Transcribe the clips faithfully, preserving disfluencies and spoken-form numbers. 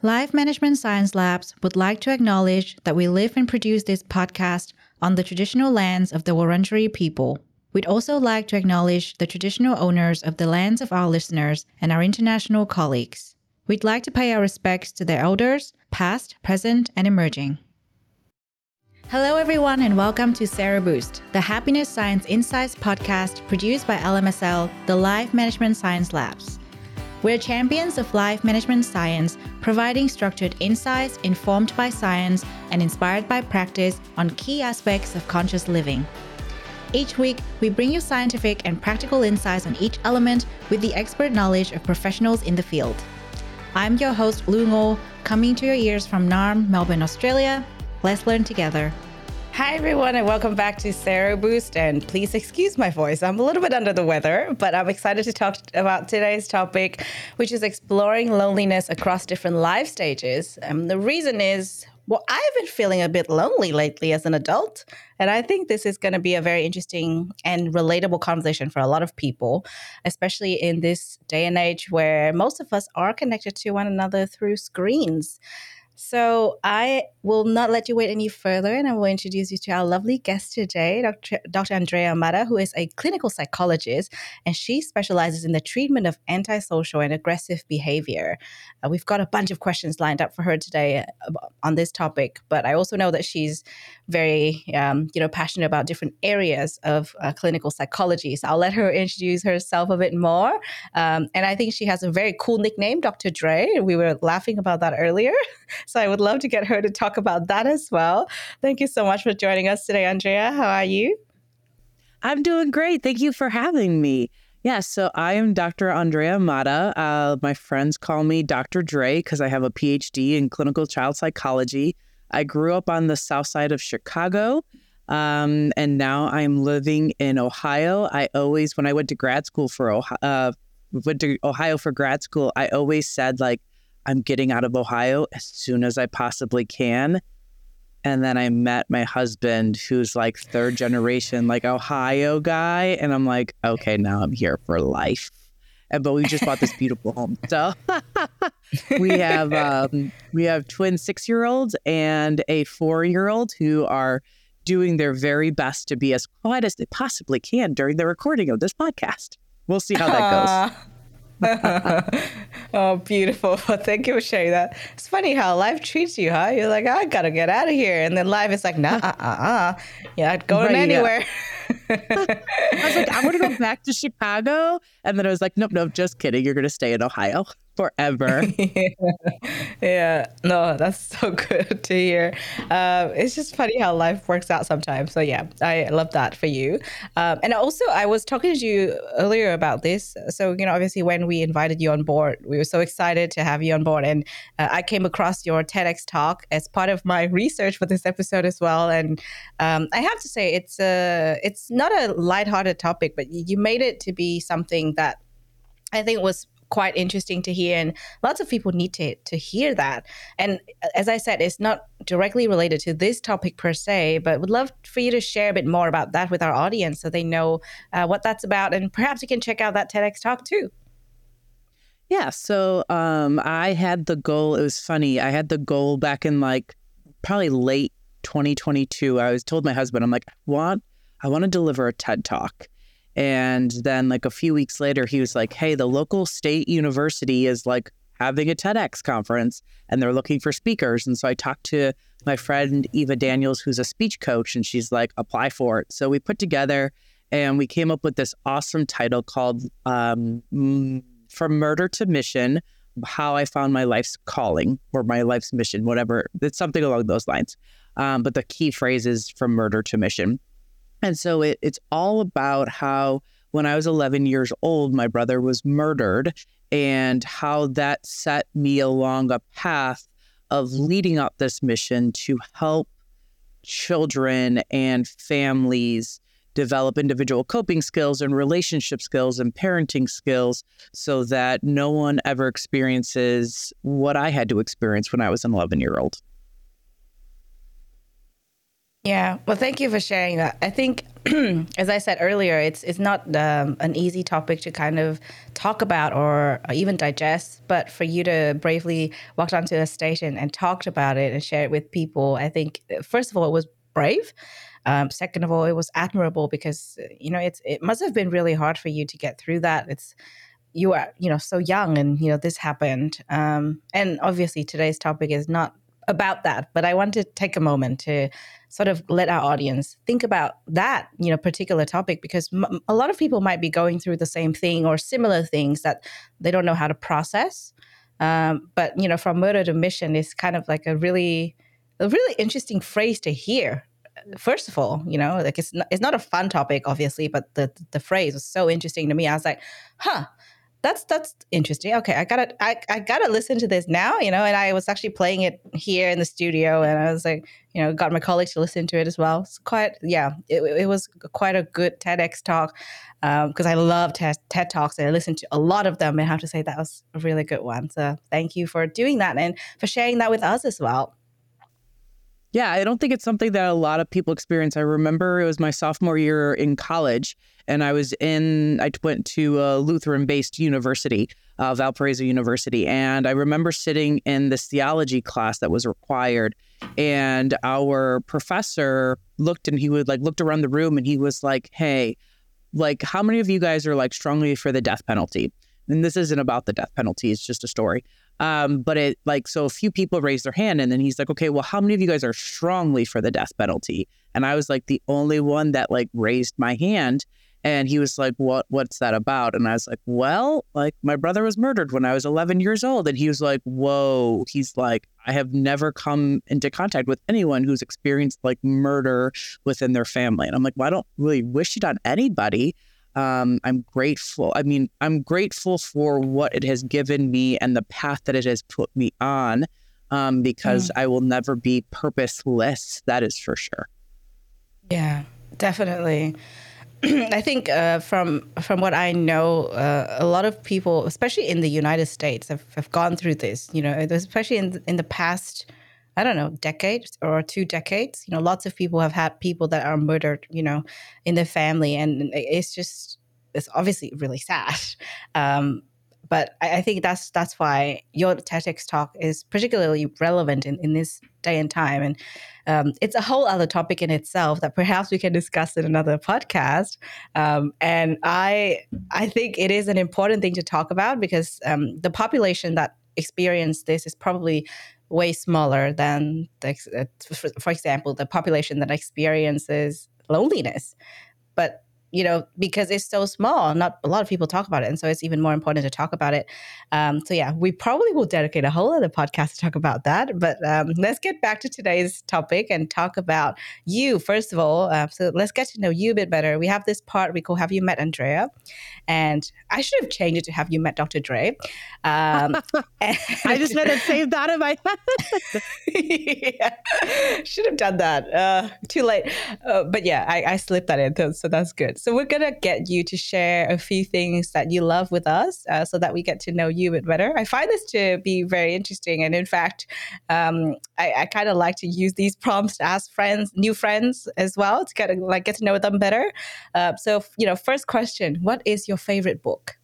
Life Management Science Labs would like to acknowledge that we live and produce this podcast on the traditional lands of the Wurundjeri people. We'd also like to acknowledge the traditional owners of the lands of our listeners and our international colleagues. We'd like to pay our respects to their elders, past, present, and emerging. Hello, everyone, and welcome to Sarah Boost, the Happiness Science Insights podcast produced by L M S L, the Life Management Science Labs. We're champions of life management science, providing structured insights informed by science and inspired by practice on key aspects of conscious living. Each week, we bring you scientific and practical insights on each element with the expert knowledge of professionals in the field. I'm your host, Lu Ngo, coming to your ears from Naarm, Melbourne, Australia. Let's learn together. Hi, everyone, and welcome back to Sarah Boost. And please excuse my voice. I'm a little bit under the weather, but I'm excited to talk about today's topic, which is exploring loneliness across different life stages. And the reason is, well, I've been feeling a bit lonely lately as an adult. And I think this is going to be a very interesting and relatable conversation for a lot of people, especially in this day and age where most of us are connected to one another through screens. So I will not let you wait any further, and I will introduce you to our lovely guest today, Doctor Doctor Andrea Mata, who is a clinical psychologist, and she specializes in the treatment of antisocial and aggressive behavior. Uh, we've got a bunch of questions lined up for her today on this topic, but I also know that she's very, um, you know, passionate about different areas of uh, clinical psychology. So I'll let her introduce herself a bit more. Um, and I think she has a very cool nickname, Doctor Dre. We were laughing about that earlier. So I would love to get her to talk about that as well. Thank you so much for joining us today, Andrea. How are you? I'm doing great. Thank you for having me. Yeah, so I am Doctor Andrea Mata. Uh, my friends call me Doctor Dre because I have a P H D in clinical child psychology. I grew up on the south side of Chicago, um, and now I'm living in Ohio. I always, when I went to grad school for Ohio, uh, went to Ohio for grad school, I always said, like, I'm getting out of Ohio as soon as I possibly can. And then I met my husband, who's like third generation, like Ohio guy. And I'm like, okay, now I'm here for life. And, but we just bought this beautiful home. So we have um, we have twin six-year-olds and a four-year-old who are doing their very best to be as quiet as they possibly can during the recording of this podcast. We'll see how that goes. Oh, beautiful. Thank you for sharing that. It's funny how life treats you, huh? You're like, I gotta get out of here. And then life is like, nah, uh, uh, uh. You're not going right, anywhere. Yeah. I was like, I want to go back to Chicago. And then I was like, nope, nope, just kidding. You're going to stay in Ohio forever. yeah. yeah. No, that's so good to hear. Uh, it's just funny how life works out sometimes. So yeah, I love that for you. Um, and also, I was talking to you earlier about this. So, you know, obviously when we invited you on board, we were so excited to have you on board. And uh, I came across your TEDx talk as part of my research for this episode as well. And um, I have to say, it's a, it's not a lighthearted topic, but you made it to be something that I think was quite interesting to hear, and lots of people need to to hear that. And as I said, it's not directly related to this topic per se, but would love for you to share a bit more about that with our audience so they know uh, what that's about, and perhaps you can check out that TEDx talk too. Yeah, so um, I had the goal, it was funny, I had the goal back in like probably late twenty twenty-two. I was told my husband, I'm like, I want, I want to deliver a TED Talk. And then like a few weeks later, he was like, hey, the local state university is like having a TEDx conference and they're looking for speakers. And so I talked to my friend Eva Daniels, who's a speech coach, and she's like, apply for it. So we put together and we came up with this awesome title called um, From Murder to Mission, How I Found My Life's Calling, or My Life's Mission, whatever. It's something along those lines. Um, but the key phrase is From Murder to Mission. And so it, it's all about how when I was eleven years old, my brother was murdered, and how that set me along a path of leading up this mission to help children and families develop individual coping skills and relationship skills and parenting skills so that no one ever experiences what I had to experience when I was an eleven-year-old. Yeah. Well, thank you for sharing that. I think, as I said earlier, it's it's not um, an easy topic to kind of talk about or even digest. But for you to bravely walk onto a stage and, and talked about it and share it with people, I think first of all it was brave. Um, second of all, it was admirable because you know it's it must have been really hard for you to get through that. It's you are you know so young and you know this happened, um, and obviously today's topic is not about that, but I want to take a moment to sort of let our audience think about that you know particular topic, because m- a lot of people might be going through the same thing or similar things that they don't know how to process. Um, but you know from murder to mission is kind of like a really a really interesting phrase to hear. First of all, you know like it's not, it's not a fun topic obviously, but the the phrase was so interesting to me. I was like, huh, that's that's interesting. Okay, I gotta I, I gotta listen to this now, you know. And I was actually playing it here in the studio, and I was like, you know, got my colleagues to listen to it as well. It's quite, yeah, it, it was quite a good TEDx talk, because um, I love TED, TED talks and I listened to a lot of them. And I have to say that was a really good one. So thank you for doing that and for sharing that with us as well. Yeah, I don't think it's something that a lot of people experience. I remember it was my sophomore year in college, and I was in, I went to a Lutheran-based university, uh, Valparaiso University, and I remember sitting in this theology class that was required, and our professor looked and he would like looked around the room and he was like, hey, like, how many of you guys are like strongly for the death penalty? And this isn't about the death penalty, it's just a story. Um, but it like, so a few people raised their hand and then he's like, okay, well, how many of you guys are strongly for the death penalty? And I was like the only one that like raised my hand. And he was like, what, what's that about? And I was like, well, like my brother was murdered when I was eleven years old. And he was like, whoa, he's like, I have never come into contact with anyone who's experienced like murder within their family. And I'm like, well, I don't really wish it on anybody. Um, I'm grateful. I mean, I'm grateful for what it has given me and the path that it has put me on, um, because mm. I will never be purposeless. That is for sure. Yeah, definitely. I think uh, from from what I know, uh, a lot of people, especially in the United States, have, have gone through this. You know, especially in the, in the past, I don't know, decades or two decades. You know, lots of people have had people that are murdered, you know, in their family, and it's just it's obviously really sad. Um, but I, I think that's that's why your TEDx talk is particularly relevant in, in this day and time. And um, it's a whole other topic in itself that perhaps we can discuss in another podcast. Um, and I I think it is an important thing to talk about because um, the population that experience this is probably way smaller than, the, for, for example, the population that experiences loneliness. But you know, because it's so small, not a lot of people talk about it. And so it's even more important to talk about it. Um, so yeah, we probably will dedicate a whole other podcast to talk about that. But um, let's get back to today's topic and talk about you, first of all. Uh, so let's get to know you a bit better. We have this part we call Have You Met Andrea? And I should have changed it to Have You Met Doctor Dre? Um, I just had to save that in my head. Yeah, should have done that. Uh, too late. Uh, but yeah, I, I slipped that in, so that's good. So we're going to get you to share a few things that you love with us uh, so that we get to know you a bit better. I find this to be very interesting. And in fact, um, I, I kind of like to use these prompts to ask friends, new friends as well, to kind of like get to know them better. Uh, so, you know, first question, what is your favorite book?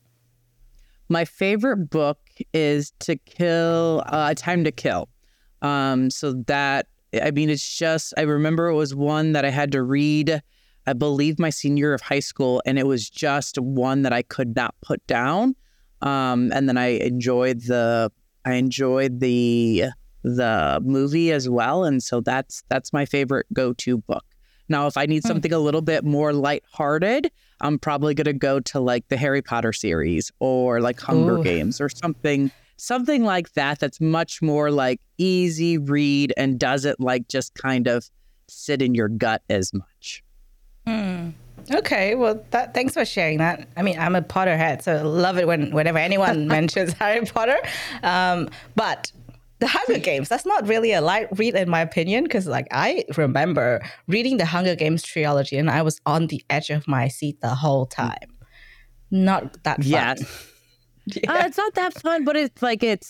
My favorite book is To Kill, uh, Time to Kill. Um, so that, I mean, it's just, I remember it was one that I had to read, I believe my senior year of high school, and it was just one that I could not put down. Um, and then I enjoyed the, I enjoyed the, the movie as well. And so that's, that's my favorite go-to book. Now, if I need something a little bit more lighthearted, I'm probably going to go to like the Harry Potter series or like Hunger Ooh. Games or something, something like that. That's much more like easy read and doesn't like just kind of sit in your gut as much. Hmm. Okay, well, that, thanks for sharing that. I mean, I'm a Potterhead, so I love it when whenever anyone mentions Harry Potter. Um, but The Hunger Games, that's not really a light read in my opinion, because like I remember reading the Hunger Games trilogy and I was on the edge of my seat the whole time. Not that fun. Yes. Yeah. Uh, it's not that fun, but it's like it's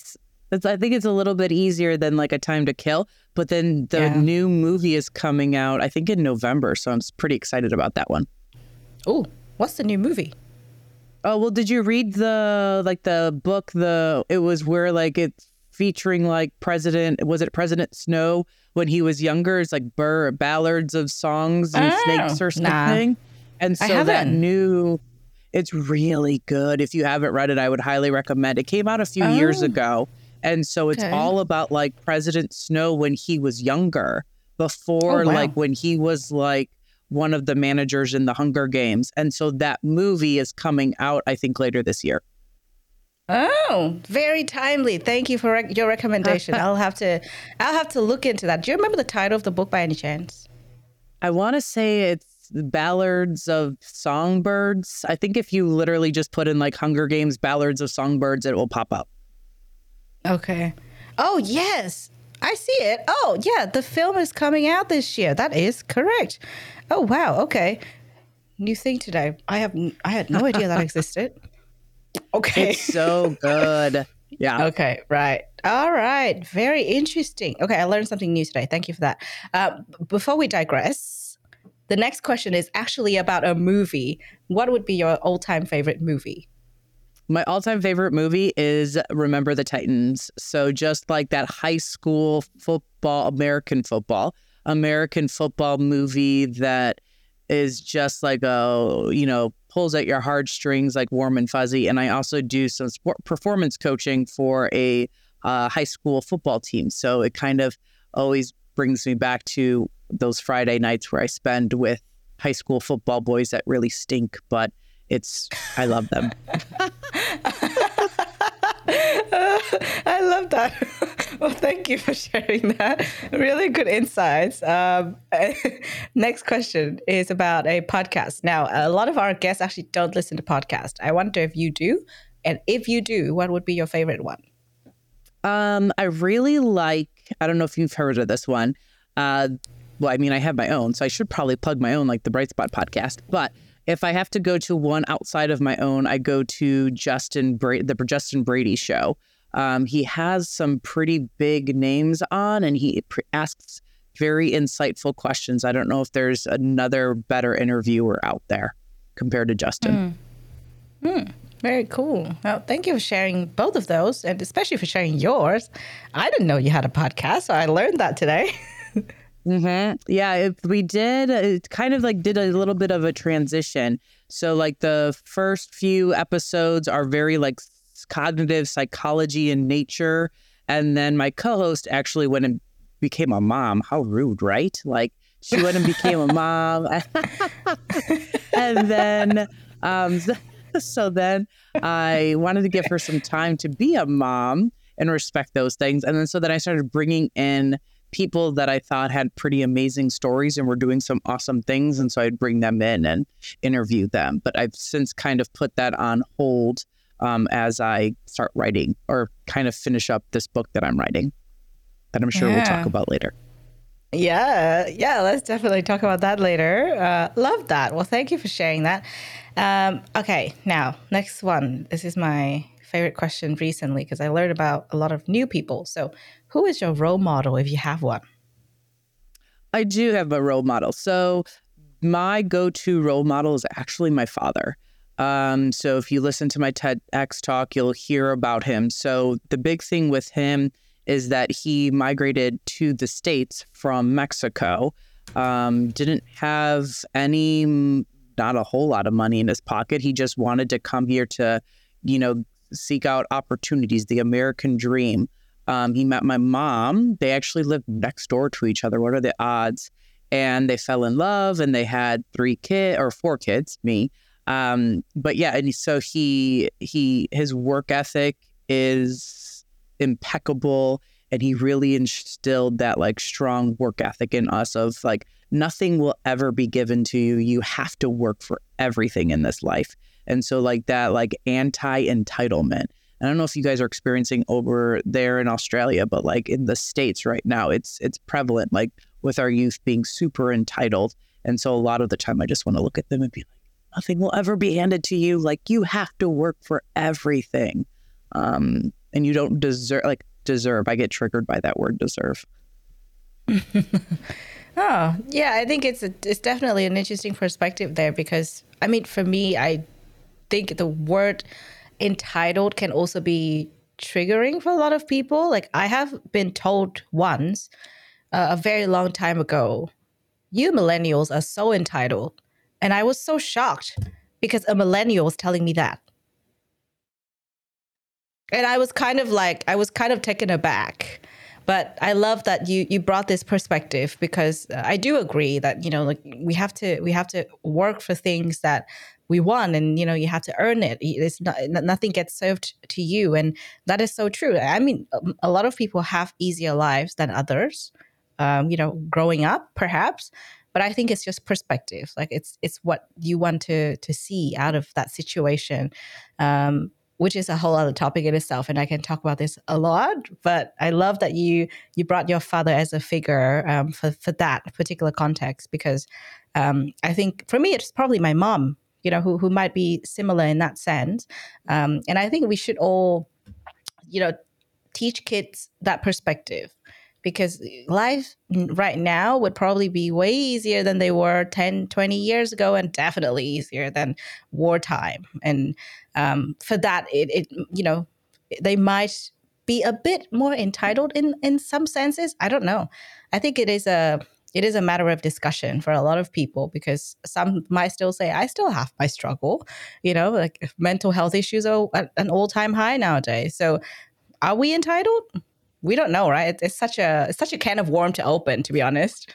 It's, I think it's a little bit easier than like A Time to Kill. But then the Yeah. new movie is coming out, I think in November. So I'm pretty excited about that one. Oh, what's the new movie? Oh, well, did you read the like the book? The it was where like it's featuring like President, was it President Snow when he was younger? It's like Burr ballads of songs and Oh, snakes or nah. something. And I so that haven't. new, it's really good. If you haven't read it, I would highly recommend. It came out a few years Oh. ago. And so it's Okay. all about like President Snow when he was younger, before Oh, wow. like when he was like one of the managers in the Hunger Games. And so that movie is coming out, I think, later this year. Oh, very timely. Thank you for rec- your recommendation. I'll have to, I'll have to look into that. Do you remember the title of the book by any chance? I want to say it's Ballads of Songbirds. I think if you literally just put in like Hunger Games Ballads of Songbirds, it will pop up. Okay. Oh, yes. I see it. Oh, yeah. The film is coming out this year. That is correct. Oh, wow. Okay. New thing today. I have n- I had no idea that existed. Okay. It's so good. Yeah. Okay, right. All right. Very interesting. Okay, I learned something new today. Thank you for that. Uh, b- before we digress, the next question is actually about a movie. What would be your all-time favorite movie? My all-time favorite movie is Remember the Titans. So just like that high school football, American football, American football movie that is just like a, you know, pulls at your heartstrings like warm and fuzzy. And I also do some sport performance coaching for a uh, high school football team. So it kind of always brings me back to those Friday nights where I spend with high school football boys that really stink, but it's, I love them. I love that. Well, thank you for sharing that. Really good insights. Um, next question is about a podcast. Now, a lot of our guests actually don't listen to podcasts. I wonder if you do. And if you do, what would be your favorite one? Um, I really like, I don't know if you've heard of this one. Uh, well, I mean, I have my own, so I should probably plug my own, like the Bright Spot podcast. But if I have to go to one outside of my own, I go to Justin Bra- the Justin Brady Show. Um, he has some pretty big names on, and he pr- asks very insightful questions. I don't know if there's another better interviewer out there compared to Justin. Hmm. Very cool. Well, thank you for sharing both of those, and especially for sharing yours. I didn't know you had a podcast, so I learned that today. Mm-hmm. Yeah, if we did, it kind of like did a little bit of a transition. So like the first few episodes are very like cognitive psychology in nature. And then my co-host actually went and became a mom. How rude, right? Like she went and became a mom. And then, um, so then I wanted to give her some time to be a mom and respect those things. And then so then I started bringing in people that I thought had pretty amazing stories and were doing some awesome things. And so I'd bring them in and interview them. But I've since kind of put that on hold um, as I start writing or kind of finish up this book that I'm writing that I'm sure Yeah. we'll talk about later. Yeah, yeah, let's definitely talk about that later. Uh, love that. Well, thank you for sharing that. Um, okay, now, next one. This is my favorite question recently because I learned about a lot of new people. So, who is your role model if you have one? I do have a role model. So my go-to role model is actually my father. Um, so if you listen to my TEDx talk, you'll hear about him. So the big thing with him is that he migrated to the States from Mexico, um, didn't have any, not a whole lot of money in his pocket. He just wanted to come here to, you know, seek out opportunities, the American dream. Um, he met my mom. They actually lived next door to each other. What are the odds? And they fell in love and they had three kids or four kids, me. Um, but yeah, and so he, he, his work ethic is impeccable. And he really instilled that like strong work ethic in us of like, nothing will ever be given to you. You have to work for everything in this life. And so like that, like anti-entitlement. I don't know if you guys are experiencing over there in Australia, but like in the States right now, it's it's prevalent, like with our youth being super entitled. And so a lot of the time I just want to look at them and be like, nothing will ever be handed to you. Like you have to work for everything. Um, and you don't deserve, like deserve. I get triggered by that word deserve. Oh, yeah, I think it's a, it's definitely an interesting perspective there because, I mean, for me, I think the word entitled can also be triggering for a lot of people. Like I have been told once uh, a very long time ago, you millennials are so entitled. And I was so shocked because a millennial was telling me that. And I was kind of like, I was kind of taken aback. But I love that you you brought this perspective because I do agree that, you know, like we have to we have to work for things that we want, and you know, you have to earn it. It's not, nothing gets served to you, and that is so true. I mean, a lot of people have easier lives than others, um, you know, growing up perhaps. But I think it's just perspective. Like it's it's what you want to to see out of that situation. Um, which is a whole other topic in itself, and I can talk about this a lot. But I love that you you brought your father as a figure um, for for that particular context, because um, I think for me it's probably my mom, you know, who who might be similar in that sense. Um, and I think we should all, you know, teach kids that perspective, because life right now would probably be way easier than they were ten, twenty years ago, and definitely easier than wartime. And um, for that, it, it, you know, they might be a bit more entitled in, in some senses. I don't know. I think it is a, it is a matter of discussion for a lot of people, because some might still say, I still have my struggle, you know, like mental health issues are at an all time high nowadays. So are we entitled? We don't know, right? It's, it's such a it's such a can of worm to open, to be honest.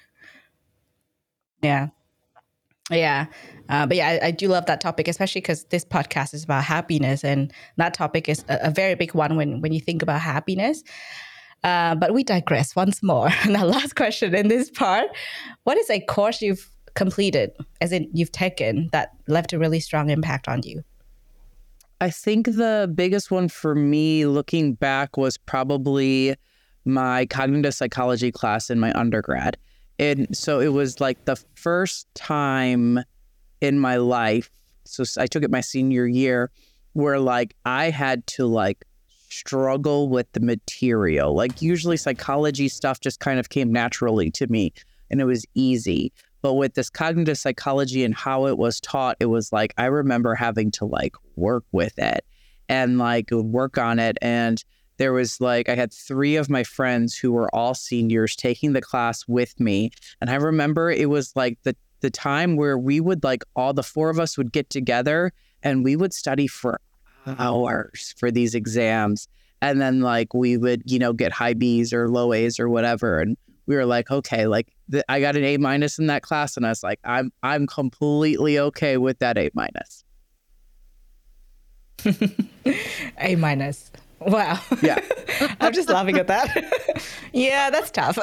Yeah, yeah, uh, but yeah, I, I do love that topic, especially because this podcast is about happiness, and that topic is a, a very big one when when you think about happiness. Uh, but we digress once more. Now, last question in this part: what is a course you've completed, as in you've taken, that left a really strong impact on you? I think the biggest one for me looking back was probably my cognitive psychology class in my undergrad. And so it was like the first time in my life, so I took it my senior year, where like I had to like struggle with the material. Like usually psychology stuff just kind of came naturally to me and it was easy. But with this cognitive psychology and how it was taught, it was like, I remember having to like work with it and like work on it. And there was like, I had three of my friends who were all seniors taking the class with me. And I remember it was like the, the time where we would like, all the four of us would get together and we would study for hours for these exams. And then like, we would, you know, get high B's or low A's or whatever. And we were like, okay, like th- I got an A minus in that class. And I was like, I'm, I'm completely okay with that A minus. A minus. Wow. Yeah. I'm just laughing at that. Yeah, that's tough.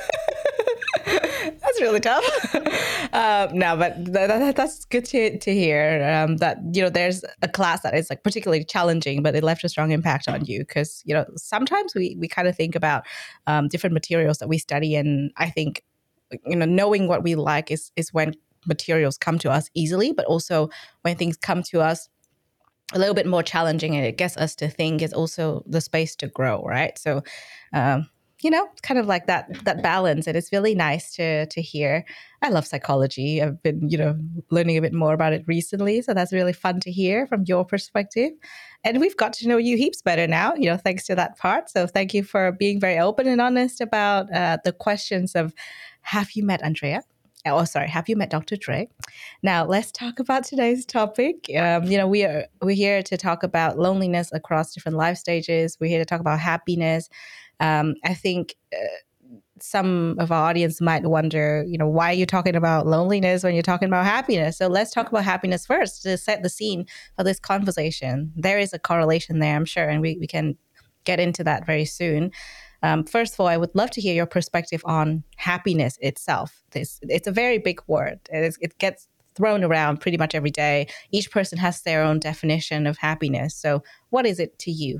That's really tough. Um, no, but th- th- that's good to, to hear um, that, you know, there's a class that is like particularly challenging, but it left a strong impact on you. Because, you know, sometimes we, we kind of think about um, different materials that we study. And I think, you know, knowing what we like is, is when materials come to us easily, but also when things come to us a little bit more challenging and it gets us to think, is also the space to grow, right? So, um, you know, it's kind of like that that balance, and it's really nice to to hear. I love psychology. I've been, you know, learning a bit more about it recently, so that's really fun to hear from your perspective. And we've got to know you heaps better now, you know, thanks to that part. So thank you for being very open and honest about uh, the questions of, have you met Andrea? Oh, sorry. Have you met Doctor Dre? Now, let's talk about today's topic. Um, you know, we are we're here to talk about loneliness across different life stages. We're here to talk about happiness. Um, I think uh, some of our audience might wonder, you know, why are you talking about loneliness when you're talking about happiness? So let's talk about happiness first to set the scene for this conversation. There is a correlation there, I'm sure, and we, we can get into that very soon. Um, first of all, I would love to hear your perspective on happiness itself. This, it's a very big word. It, is, it gets thrown around pretty much every day. Each person has their own definition of happiness. So what is it to you?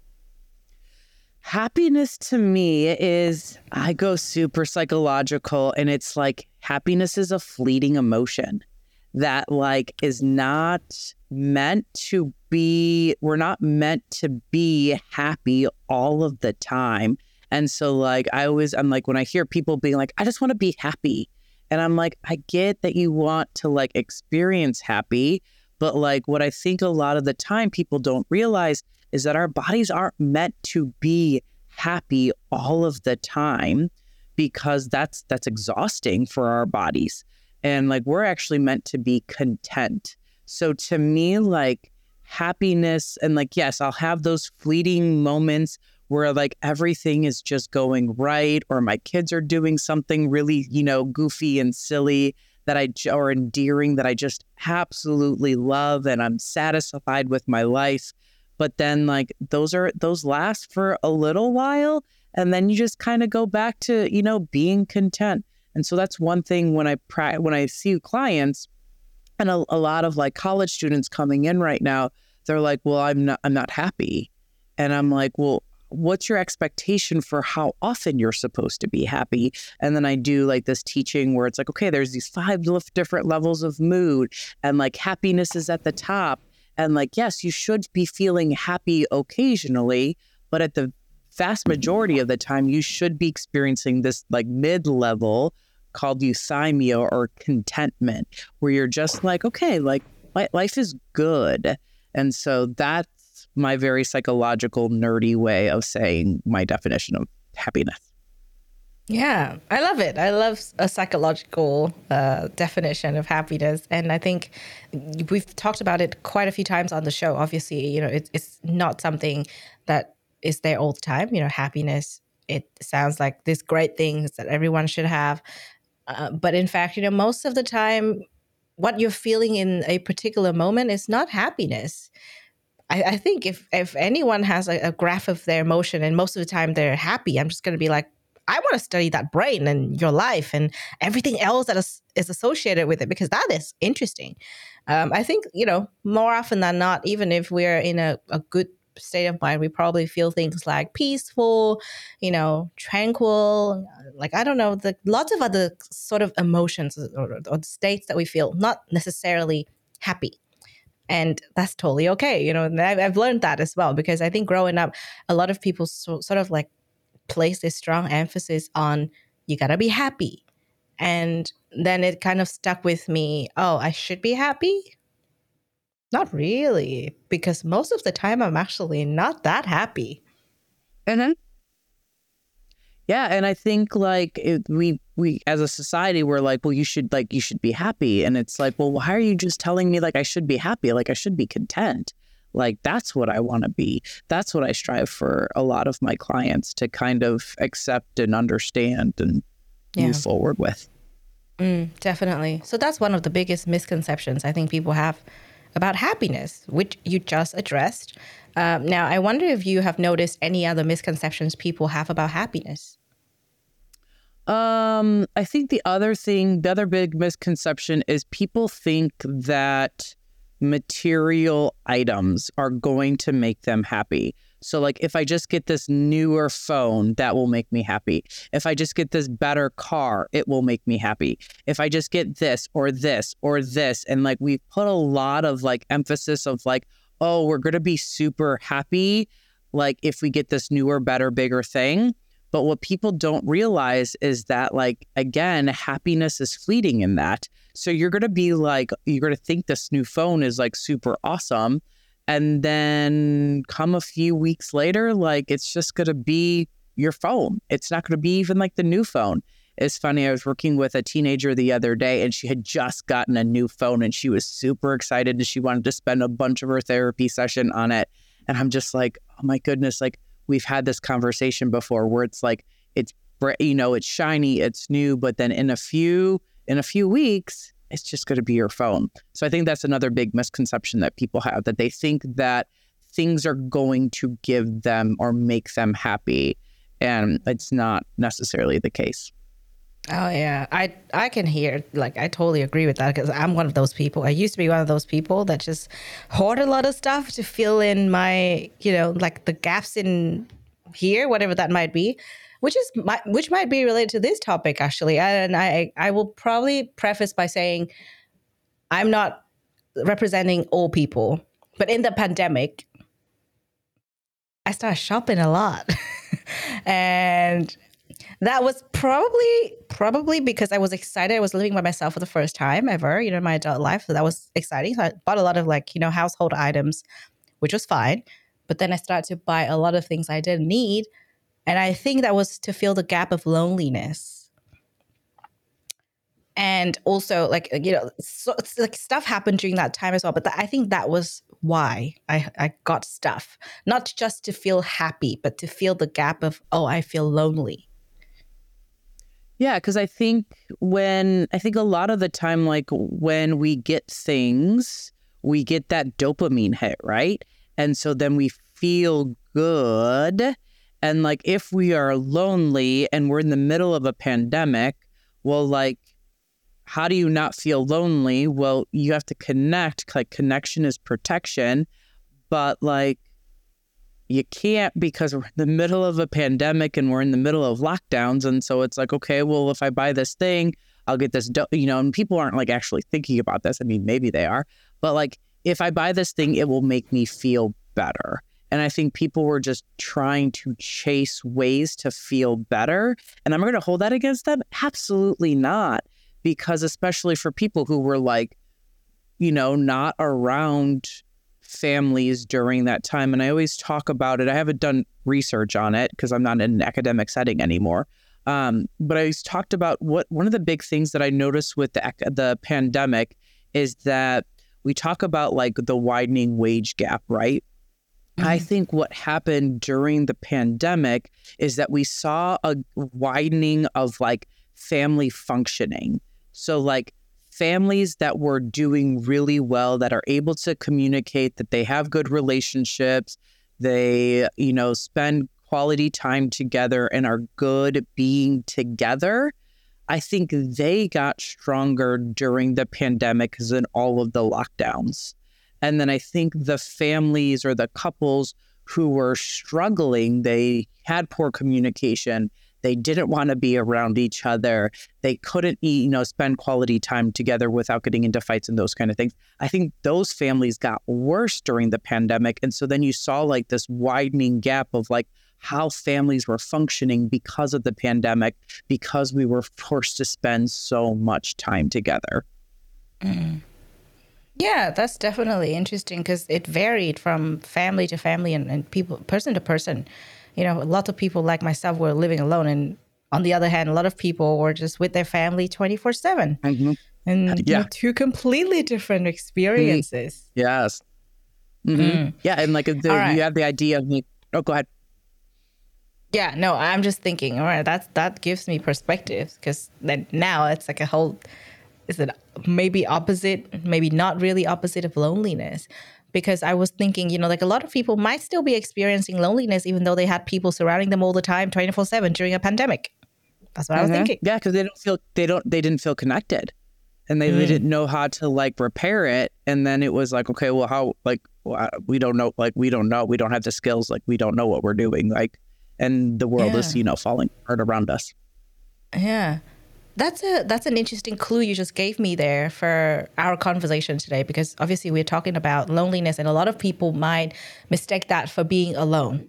Happiness to me is, I go super psychological, and it's like happiness is a fleeting emotion that like is not meant to be, we're not meant to be happy all of the time. And so like, I always, I'm like, when I hear people being like, I just want to be happy. And I'm like, I get that you want to like experience happy, but like what I think a lot of the time people don't realize is that our bodies aren't meant to be happy all of the time, because that's that's exhausting for our bodies. And like we're actually meant to be content. So to me, like happiness and like, yes, I'll have those fleeting moments where like everything is just going right, or my kids are doing something really, you know, goofy and silly that I, or endearing that I just absolutely love, and I'm satisfied with my life. But then like those are, those last for a little while, and then you just kind of go back to, you know, being content. And so that's one thing when I, pra- when I see clients, and a, a lot of like college students coming in right now, they're like, well, I'm not, I'm not happy. And I'm like, well, what's your expectation for how often you're supposed to be happy? And then I do like this teaching where it's like, okay, there's these five different levels of mood, and like happiness is at the top. And like, yes, you should be feeling happy occasionally, but at the vast majority of the time, you should be experiencing this like mid-level called euthymia or contentment, where you're just like, okay, like life is good. And so that's my very psychological, nerdy way of saying my definition of happiness. Yeah, I love it. I love a psychological uh, definition of happiness. And I think we've talked about it quite a few times on the show. Obviously, you know, it, it's not something that is there all the time. You know, happiness, it sounds like these great things that everyone should have. Uh, but in fact, you know, most of the time, what you're feeling in a particular moment is not happiness. I, I think if, if anyone has a, a graph of their emotion and most of the time they're happy, I'm just going to be like, I want to study that brain and your life and everything else that is, is associated with it, because that is interesting. Um, I think, you know, more often than not, even if we're in a, a good state of mind, we probably feel things like peaceful, you know, tranquil, like, I don't know, the lots of other sort of emotions or, or states that we feel, not necessarily happy. And that's totally okay. You know, and I've, I've learned that as well, because I think growing up, a lot of people so, sort of like place this strong emphasis on you gotta be happy. And then it kind of stuck with me, oh, I should be happy? Not really, because most of the time I'm actually not that happy. Mm-hmm. Yeah, and I think like it, we we as a society we're like, well, you should like you should be happy, and it's like, well, why are you just telling me like I should be happy? Like I should be content. Like that's what I want to be. That's what I strive for a lot of my clients to kind of accept and understand and yeah. move forward with. Mm, definitely. So that's one of the biggest misconceptions I think people have about happiness, which you just addressed. Um, now, I wonder if you have noticed any other misconceptions people have about happiness. Um, I think the other thing, the other big misconception is people think that material items are going to make them happy. So like if I just get this newer phone, that will make me happy. If I just get this better car, it will make me happy. If I just get this or this or this. And like we've put a lot of like emphasis of like, oh, we're going to be super happy like if we get this newer, better, bigger thing. But what people don't realize is that, like, again, happiness is fleeting in that. So you're going to be like, you're going to think this new phone is like super awesome. And then come a few weeks later, like, it's just going to be your phone. It's not going to be even like the new phone. It's funny. I was working with a teenager the other day and she had just gotten a new phone and she was super excited and she wanted to spend a bunch of her therapy session on it. And I'm just like, oh my goodness, like, we've had this conversation before where it's like, it's, you know, it's shiny, it's new, but then in a few, in a few weeks, it's just going to be your phone. So I think that's another big misconception that people have, that they think that things are going to give them or make them happy. And it's not necessarily the case. Oh, yeah. I I can hear, like, I totally agree with that because I'm one of those people. I used to be one of those people that just hoard a lot of stuff to fill in my, you know, like the gaps in here, whatever that might be, which is my, which might be related to this topic, actually. And I, I will probably preface by saying I'm not representing all people. But in the pandemic, I started shopping a lot. And that was probably probably because I was excited. I was living by myself for the first time ever, you know, in my adult life. So that was exciting. So I bought a lot of like, you know, household items, which was fine. But then I started to buy a lot of things I didn't need. And I think that was to fill the gap of loneliness. And also, like, you know, so, like stuff happened during that time as well. But th- I think that was why I, I got stuff. Not just to feel happy, but to fill the gap of, oh, I feel lonely. Yeah, because I think when, I think a lot of the time, like when we get things, we get that dopamine hit, right? And so then we feel good. And like if we are lonely and we're in the middle of a pandemic, well, like, how do you not feel lonely? Well, you have to connect. Like connection is protection, but like you can't because we're in the middle of a pandemic and we're in the middle of lockdowns. And so it's like, okay, well, if I buy this thing, I'll get this, do- you know, and people aren't like actually thinking about this. I mean, maybe they are, but like if I buy this thing, it will make me feel better. And I think people were just trying to chase ways to feel better. And I'm going to hold that against them? Absolutely not. Because especially for people who were like, you know, not around families during that time. And I always talk about it. I haven't done research on it because I'm not in an academic setting anymore. Um, but I always talked about what one of the big things that I noticed with the the pandemic is that we talk about like the widening wage gap, right? Mm-hmm. I think what happened during the pandemic is that we saw a widening of like family functioning. So like families that were doing really well, that are able to communicate, that they have good relationships, they, you know, spend quality time together and are good being together. I think they got stronger during the pandemic than all of the lockdowns. And then I think the families or the couples who were struggling, they had poor communication. They didn't want to be around each other. They couldn't, you know, spend quality time together without getting into fights and those kind of things. I think those families got worse during the pandemic. And so then you saw like this widening gap of like how families were functioning because of the pandemic, because we were forced to spend so much time together. Mm. Yeah, that's definitely interesting because it varied from family to family and, and people, person to person. You know, lots of people like myself were living alone. And on the other hand, a lot of people were just with their family twenty-four seven. Mm-hmm. And yeah. you know, two completely different experiences. Mm-hmm. Yes. Mm-hmm. Mm. Yeah. And like the, right. you have the idea of, oh, go ahead. Yeah, no, I'm just thinking, all right, that's, that gives me perspective because then now it's like a whole, is it maybe opposite, maybe not really opposite of loneliness? Because I was thinking, you know, like a lot of people might still be experiencing loneliness, even though they had people surrounding them all the time, twenty-four seven during a pandemic. That's what mm-hmm. I was thinking. Yeah, because they don't feel, they don't, they didn't feel connected and they, mm. they didn't know how to like repair it. And then it was like, okay, well, how, like, well, we don't know, like, we don't know, we don't have the skills, like, we don't know what we're doing. Like, and the world yeah. is, you know, falling apart around us. Yeah. That's a that's an interesting clue you just gave me there for our conversation today, because obviously we're talking about loneliness and a lot of people might mistake that for being alone.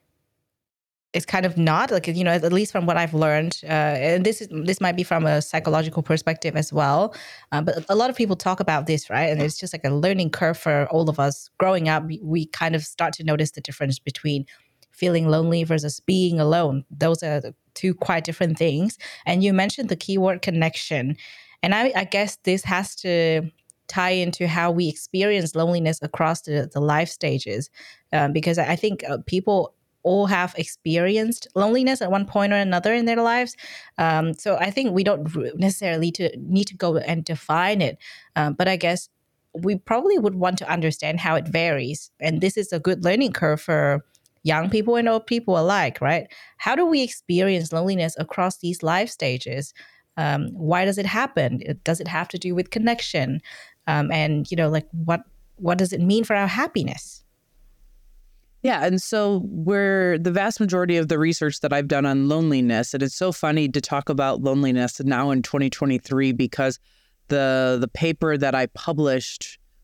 It's kind of not, like, you know, at least from what I've learned, uh, and this is this might be from a psychological perspective as well, uh, but a lot of people talk about this, right? And it's just like a learning curve for all of us. Growing up, we kind of start to notice the difference between feeling lonely versus being alone. Those are the two quite different things. And you mentioned the keyword connection. And I, I guess this has to tie into how we experience loneliness across the, the life stages. Um, because I think uh, people all have experienced loneliness at one point or another in their lives. Um, so I think we don't necessarily to, need to go and define it. Um, but I guess we probably would want to understand how it varies. And this is a good learning curve for young people and old people alike, right? How do we experience loneliness across these life stages? Um, why does it happen? Does it have to do with connection? Um, and, you know, like what what does it mean for our happiness? Yeah. And so we're the vast majority of the research that I've done on loneliness, and it's so funny to talk about loneliness now in twenty twenty-three because the the paper that I published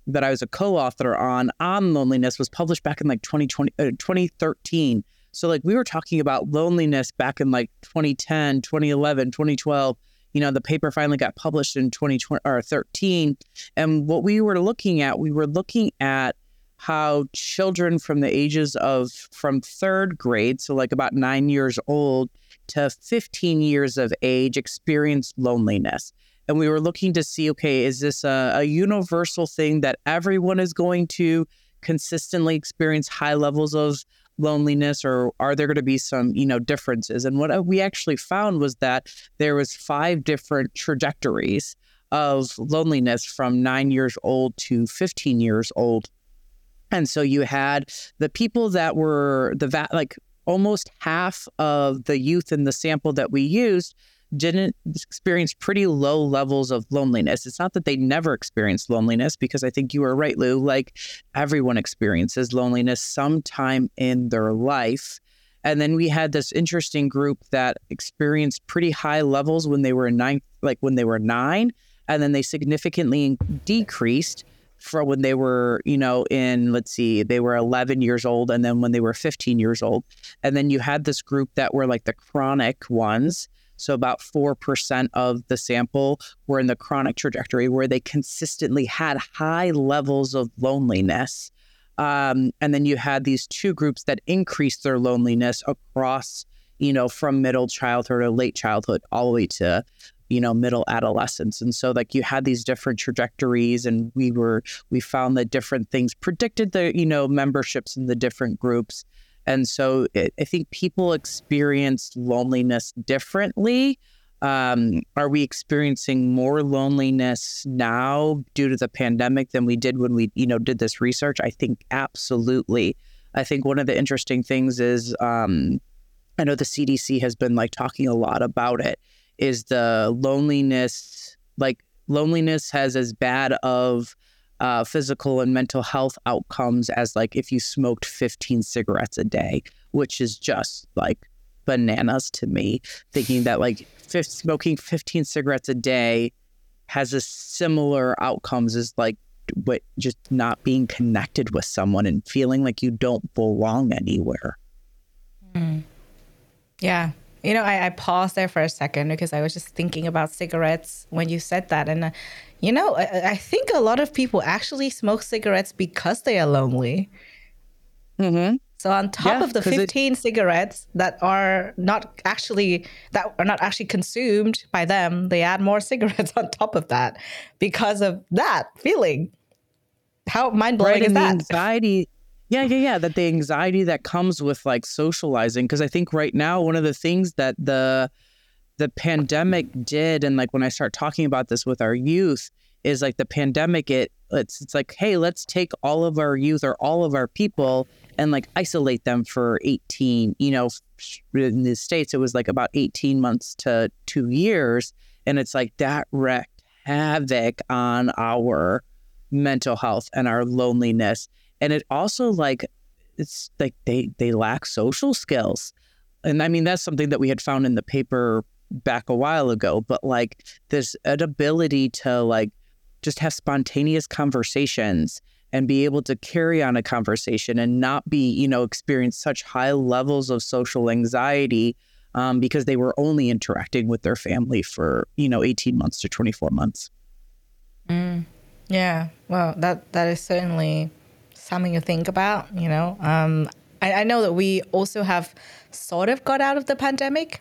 that I was a co-author on, on loneliness was published back in like twenty twenty, uh, twenty thirteen. So like we were talking about loneliness back in like twenty ten, twenty eleven, twenty twelve. You know, the paper finally got published in twenty thirteen. And what we were looking at, we were looking at how children from the ages of from third grade, so like about nine years old to fifteen years of age, experience loneliness. And we were looking to see, okay, is this a, a universal thing that everyone is going to consistently experience high levels of loneliness, or are there going to be some, you know, differences? And what we actually found was that there was five different trajectories of loneliness from nine years old to fifteen years old. And so you had the people that were the va- like almost half of the youth in the sample that we used didn't experience pretty low levels of loneliness. It's not that they never experienced loneliness, because I think you were right, Lou. Like everyone experiences loneliness sometime in their life. And then we had this interesting group that experienced pretty high levels when they were nine, like when they were nine, and then they significantly decreased for when they were, you know, in, let's see, they were eleven years old, and then when they were fifteen years old. And then you had this group that were like the chronic ones. So about four percent of the sample were in the chronic trajectory, where they consistently had high levels of loneliness. Um, and then you had these two groups that increased their loneliness across, you know, from middle childhood or late childhood all the way to, you know, middle adolescence. And so like you had these different trajectories, and we were, we found that different things predicted the, you know, memberships in the different groups. And so it, I think people experienced loneliness differently. Um, are we experiencing more loneliness now due to the pandemic than we did when we, you know, did this research? I think absolutely. I think one of the interesting things is, um, I know the C D C has been like talking a lot about it, is the loneliness, like loneliness has as bad of uh, physical and mental health outcomes as like if you smoked fifteen cigarettes a day, which is just like bananas to me, thinking that like f- smoking fifteen cigarettes a day has a similar outcomes as like what just not being connected with someone and feeling like you don't belong anywhere. Mm. Yeah. You know, I, I paused there for a second because I was just thinking about cigarettes when you said that. And, uh, you know, I, I think a lot of people actually smoke cigarettes because they are lonely. Mm-hmm. So on top Yeah, of the 'cause it- fifteen cigarettes that are not actually that are not actually consumed by them, they add more cigarettes on top of that because of that feeling. How mind-blowing right, is and the that? anxiety. Yeah, yeah, yeah. That the anxiety that comes with like socializing. Because I think right now, one of the things that the the pandemic did, and like when I start talking about this with our youth, is like the pandemic, it it's it's like, hey, let's take all of our youth or all of our people and like isolate them for eighteen, you know, in the States, it was like about eighteen months to two years. And it's like that wreaked havoc on our mental health and our loneliness. And it also like, it's like they, they lack social skills. And I mean, that's something that we had found in the paper back a while ago, but like this ability to like just have spontaneous conversations and be able to carry on a conversation and not be, you know, experience such high levels of social anxiety um, because they were only interacting with their family for, you know, eighteen months to twenty-four months. Mm. Yeah, well, that that is certainly something to think about, you know. Um, I, I know that we also have sort of got out of the pandemic,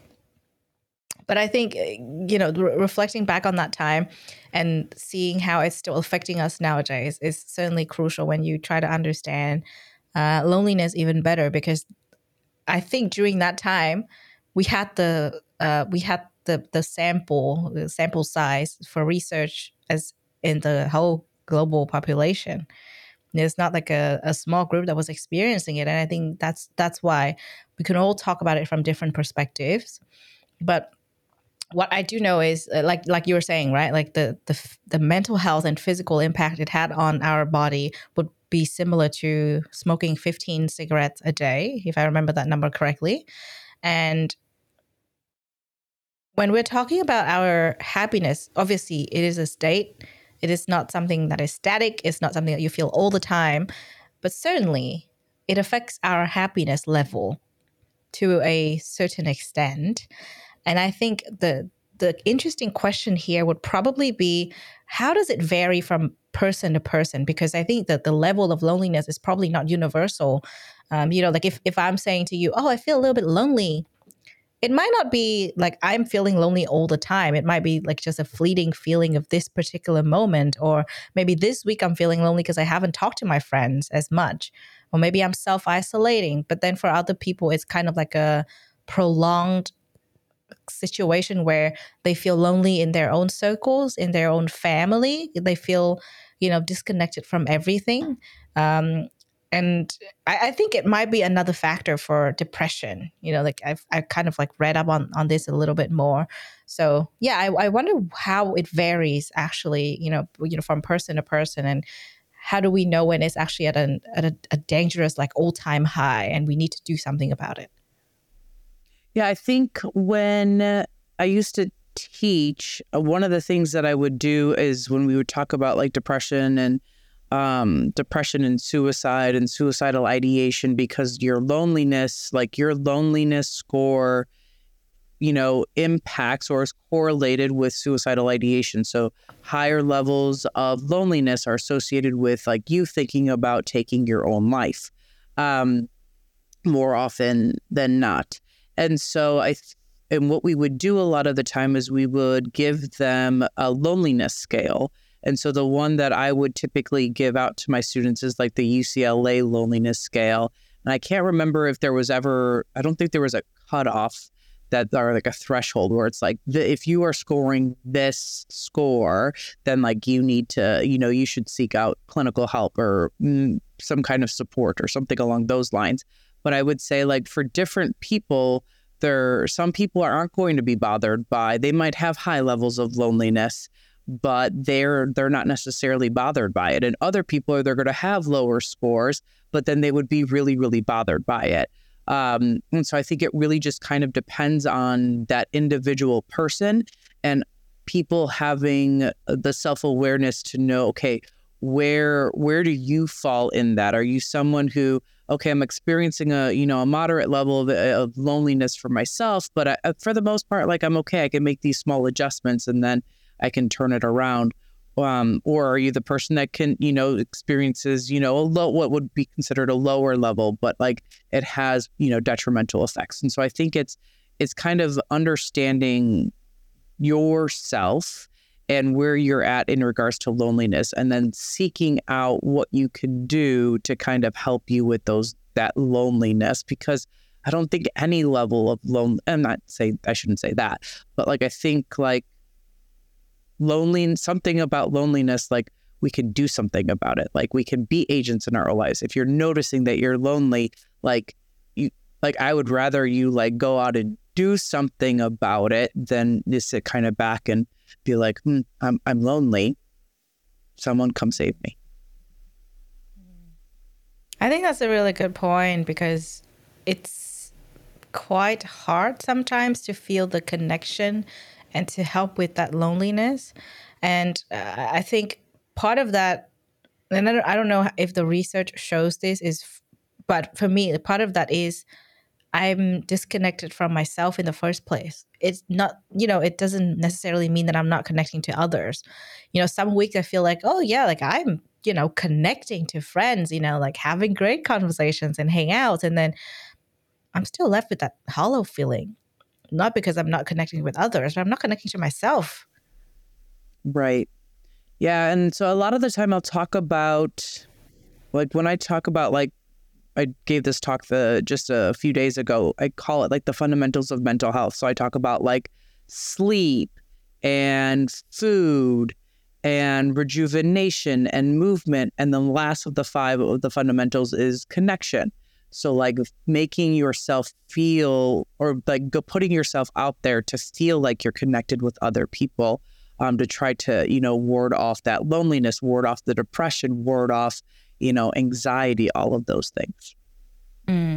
but I think, you know, re- reflecting back on that time and seeing how it's still affecting us nowadays is certainly crucial when you try to understand uh, loneliness even better, because I think during that time we had the uh, we had the the sample the sample size for research as in the whole global population. It's not like a, a small group that was experiencing it. And I think that's that's why we can all talk about it from different perspectives. But what I do know is, uh, like like you were saying, right? Like the, the the mental health and physical impact it had on our body would be similar to smoking fifteen cigarettes a day, if I remember that number correctly. And when we're talking about our happiness, obviously it is a state. It is not something that is static. It's not something that you feel all the time. But certainly, it affects our happiness level to a certain extent. And I think the the interesting question here would probably be, how does it vary from person to person? Because I think that the level of loneliness is probably not universal. Um, you know, like if, if I'm saying to you, oh, I feel a little bit lonely, it might not be like I'm feeling lonely all the time. It might be like just a fleeting feeling of this particular moment. Or maybe this week I'm feeling lonely because I haven't talked to my friends as much. Or maybe I'm self-isolating. But then for other people, it's kind of like a prolonged situation where they feel lonely in their own circles, in their own family. They feel, you know, disconnected from everything. Um, and I, I think it might be another factor for depression. You know, like I've I kind of like read up on on this a little bit more. So yeah, I, I wonder how it varies actually. You know, you know, from person to person, and how do we know when it's actually at an at a, a dangerous like all time high, and we need to do something about it. Yeah, I think when uh, I used to teach, uh, one of the things that I would do is when we would talk about like depression and um, depression and suicide and suicidal ideation, because your loneliness, like your loneliness score, you know, impacts or is correlated with suicidal ideation. So higher levels of loneliness are associated with like you thinking about taking your own life um, more often than not. And so I, th- and what we would do a lot of the time is we would give them a loneliness scale. And so the one that I would typically give out to my students is like the U C L A loneliness scale. And I can't remember if there was ever, I don't think there was a cutoff that are like a threshold where it's like, the, if you are scoring this score, then like you need to, you know, you should seek out clinical help or mm, some kind of support or something along those lines. But I would say like for different people, there some people aren't going to be bothered by, they might have high levels of loneliness, but they're they're not necessarily bothered by it. And other people are they're going to have lower scores, but then they would be really, really bothered by it. Um, and so I think it really just kind of depends on that individual person and people having the self-awareness to know, okay, where where do you fall in that? Are you someone who, okay, I'm experiencing a, you know, a moderate level of, of loneliness for myself, but I, for the most part, like I'm okay. I can make these small adjustments and then I can turn it around. Um, or are you the person that can, you know, experiences, you know, a low, what would be considered a lower level, but like it has, you know, detrimental effects. And so I think it's, it's kind of understanding yourself and where you're at in regards to loneliness, and then seeking out what you can do to kind of help you with those, that loneliness, because I don't think any level of lone, I'm not saying, I shouldn't say that, but like, I think like lonely, something about loneliness, like we can do something about it. Like we can be agents in our lives. If you're noticing that you're lonely, like you, like I would rather you like go out and do something about it than just sit kind of back and be like, hmm, I'm I'm lonely. Someone come save me. I think that's a really good point, because it's quite hard sometimes to feel the connection and to help with that loneliness. And uh, I think part of that, and I don't, I don't know if the research shows this, is, but for me, part of that is I'm disconnected from myself in the first place. It's not, you know, it doesn't necessarily mean that I'm not connecting to others. You know, some weeks I feel like, oh yeah, like I'm, you know, connecting to friends, you know, like having great conversations and hang out. And then I'm still left with that hollow feeling, not because I'm not connecting with others, but I'm not connecting to myself. Right. Yeah. And so a lot of the time I'll talk about, like when I talk about like, I gave this talk the just a few days ago. I call it like the fundamentals of mental health. So I talk about like sleep and food and rejuvenation and movement. And the last of the five of the fundamentals is connection. So like making yourself feel, or like go, putting yourself out there to feel like you're connected with other people, um, to try to, you know, ward off that loneliness, ward off the depression, ward off, you know, anxiety, all of those things. Mm.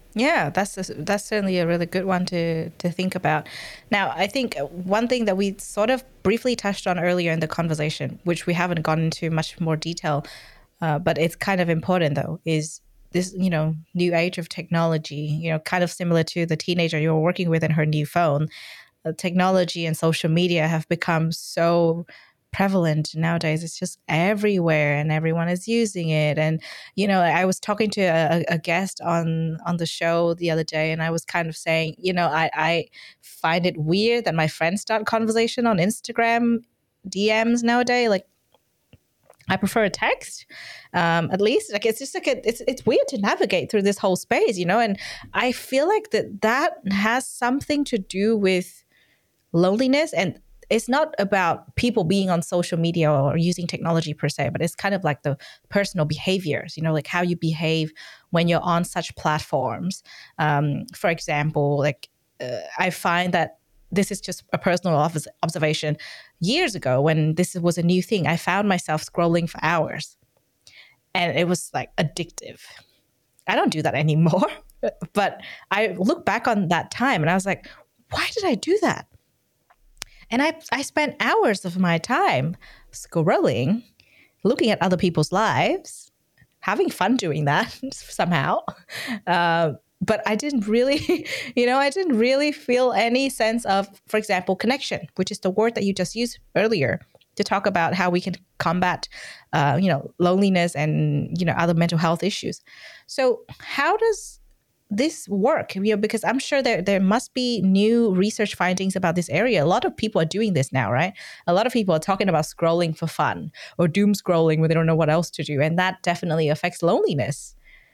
Yeah, that's a, that's certainly a really good one to to think about. Now, I think one thing that we sort of briefly touched on earlier in the conversation, which we haven't gone into much more detail, uh, but it's kind of important though, is this, you know, new age of technology. You know, kind of similar to the teenager you were working with and her new phone. Uh, technology and social media have become so prevalent nowadays. It's just everywhere and everyone is using it. And, you know, I was talking to a, a guest on on the show the other day, and I was kind of saying, you know, I, I find it weird that my friends start conversation on Instagram D Ms nowadays. Like, I prefer a text, um, at least. Like, it's just like a, it's it's weird to navigate through this whole space, you know. And I feel like that that has something to do with loneliness. And it's not about people being on social media or using technology per se, but it's kind of like the personal behaviors, you know, like how you behave when you're on such platforms. Um, for example, like uh, I find that this is just a personal observation. Years ago, when this was a new thing, I found myself scrolling for hours, and it was like addictive. I don't do that anymore, but I look back on that time and I was like, why did I do that? And I, I spent hours of my time scrolling, looking at other people's lives, having fun doing that somehow. Uh, but I didn't really, you know, I didn't really feel any sense of, for example, connection, which is the word that you just used earlier to talk about how we can combat, uh, you know, loneliness and, you know, other mental health issues. So how does this work? You know, because I'm sure there there must be new research findings about this area. A lot of people are doing this now, right? A lot of people are talking about scrolling for fun or doom scrolling when they don't know what else to do, and that definitely affects loneliness.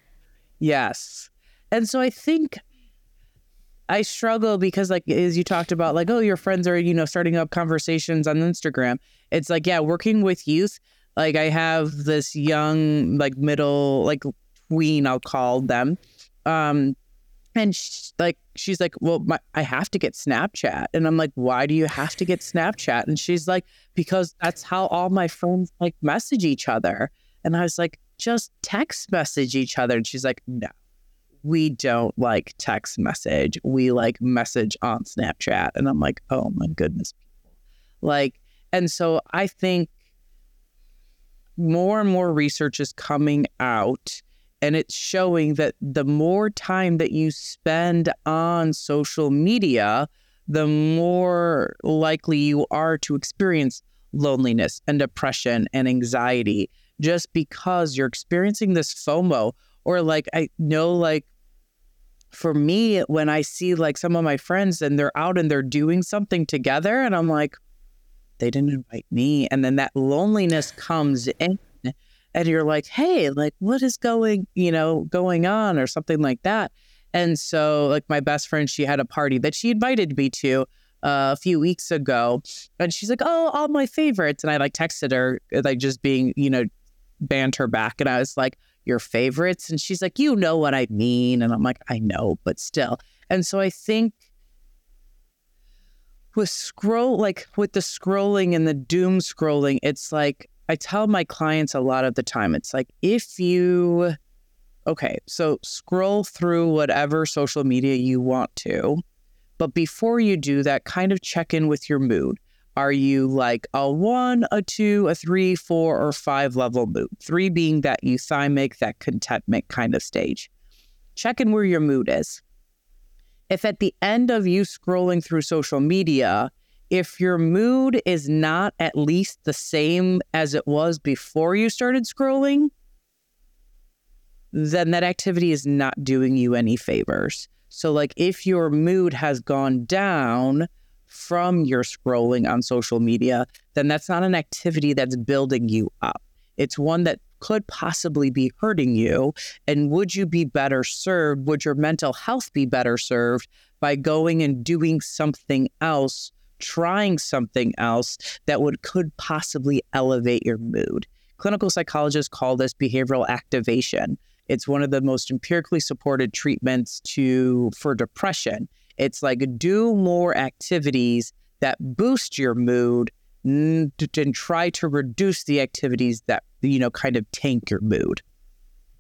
Yes. And so I think I struggle because, like, as you talked about, like, oh, your friends are, you know, starting up conversations on Instagram. It's like, yeah, working with youth. Like, I have this young, like, middle, like, tween, I'll call them. Um, and she, like, she's like, well, my, I have to get Snapchat. And I'm like, why do you have to get Snapchat? And she's like, because that's how all my friends like message each other. And I was like, just text message each other. And she's like, no, we don't like text message. We like message on Snapchat. And I'm like, oh my goodness. Like, and so I think more and more research is coming out. And it's showing that the more time that you spend on social media, the more likely you are to experience loneliness and depression and anxiety, just because you're experiencing this FOMO. Or like, I know, like, for me, when I see like some of my friends and they're out and they're doing something together, and I'm like, they didn't invite me. And then that loneliness comes in. And you're like, hey, like, what is going, you know, going on or something like that. And so, like, my best friend, she had a party that she invited me to uh, a few weeks ago. And she's like, oh, all my favorites. And I, like, texted her, like, just being, you know, banter back. And I was like, your favorites? And she's like, you know what I mean. And I'm like, I know, but still. And so I think with scroll, like, with the scrolling and the doom scrolling, it's like, I tell my clients a lot of the time, it's like, if you, okay, so scroll through whatever social media you want to, but before you do that, kind of check in with your mood. Are you like a one, a two, a three, four, or five level mood? Three being that euthymic, that contentment kind of stage. Check in where your mood is. If at the end of you scrolling through social media, if your mood is not at least the same as it was before you started scrolling, then that activity is not doing you any favors. So like if your mood has gone down from your scrolling on social media, then that's not an activity that's building you up. It's one that could possibly be hurting you. And would you be better served? Would your mental health be better served by going and doing something else, trying something else that would could possibly elevate your mood? Clinical psychologists call this behavioral activation. It's one of the most empirically supported treatments to for depression. It's like do more activities that boost your mood and try to reduce the activities that, you know, kind of tank your mood.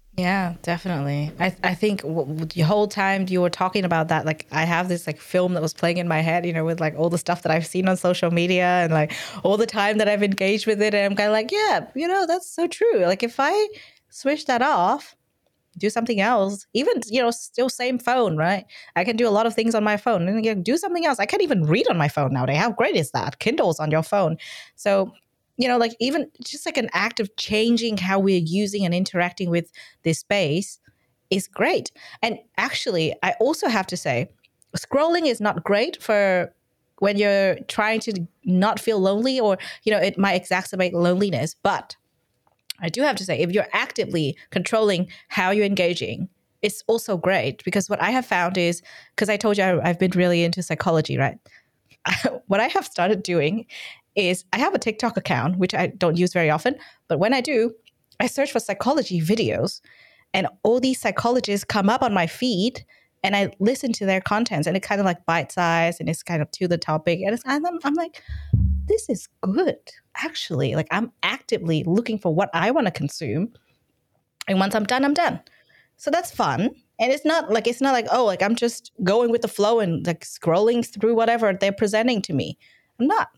Yeah, definitely. I I think w- w- the whole time you were talking about that, like I have this like film that was playing in my head, you know, with like all the stuff that I've seen on social media and like all the time that I've engaged with it, and I'm kind of like, yeah, you know, that's so true. Like if I switch that off, do something else, even you know, still same phone, right? I can do a lot of things on my phone, and again, do something else. I can't even read on my phone nowadays. How great is that? Kindle's on your phone, so you know, like even just like an act of changing how we're using and interacting with this space is great. And actually, I also have to say, scrolling is not great for when you're trying to not feel lonely, or you know, it might exacerbate loneliness. But I do have to say, if you're actively controlling how you're engaging, it's also great, because what I have found is, because I told you I, I've been really into psychology, right? What I have started doing is I have a TikTok account, which I don't use very often, but when I do, I search for psychology videos, and all these psychologists come up on my feed, and I listen to their contents, and it's kind of like bite sized and it's kind of to the topic. And it's, I'm, I'm like, this is good, actually. Like I'm actively looking for what I want to consume. And once I'm done, I'm done. So that's fun. And it's not like it's not like, oh, like I'm just going with the flow and like scrolling through whatever they're presenting to me. I'm not.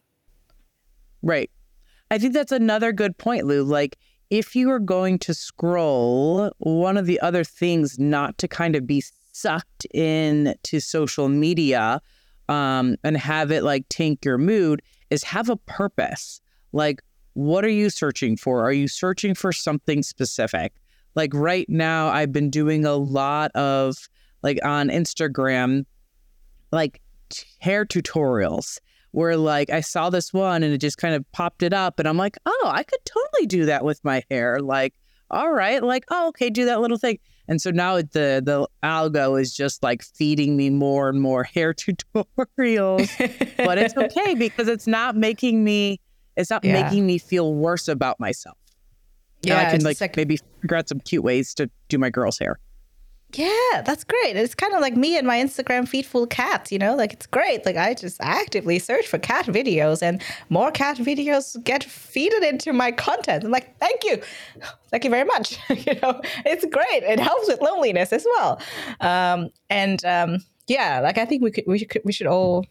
Right. I think that's another good point, Lou. Like, if you are going to scroll, one of the other things not to kind of be sucked in to social media um, and have it like tank your mood is have a purpose. Like, what are you searching for? Are you searching for something specific? Like right now, I've been doing a lot of like on Instagram, like hair tutorials where like I saw this one and it just kind of popped it up and I'm like, oh, I could totally do that with my hair. Like, all right, like, oh, okay, do that little thing. And so now the the algo is just like feeding me more and more hair tutorials. But it's okay because it's not making me it's not Yeah. making me feel worse about myself. And I Yeah. can It's like, just like, maybe figure out some cute ways to do my girl's hair. yeah, that's great. It's kind of like me and my Instagram feed full of cats, you know, like it's great. Like I just actively search for cat videos, and more cat videos get feeded into my content. I'm like, thank you. Thank you very much. You know, it's great. It helps with loneliness as well. Um, and um, yeah, like I think we could, we should, we should all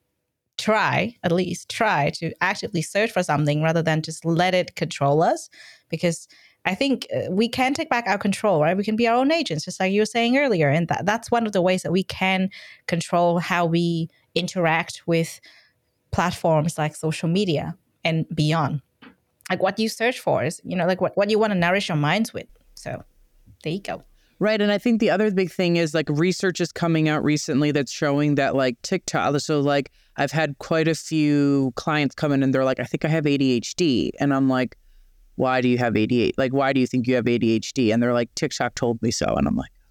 try, at least try to actively search for something rather than just let it control us, because I think uh, we can take back our control, right? We can be our own agents, just like you were saying earlier. And that, that's one of the ways that we can control how we interact with platforms like social media and beyond. Like what you search for is, you know, like what, what you want to nourish your minds with. So there you go. Right. And I think the other big thing is like research is coming out recently that's showing that like TikTok. So like I've had quite a few clients come in and they're like, I think I have A D H D. And I'm like, why do you have A D H D? Like, why do you think you have A D H D? And they're like, TikTok told me so. And I'm like,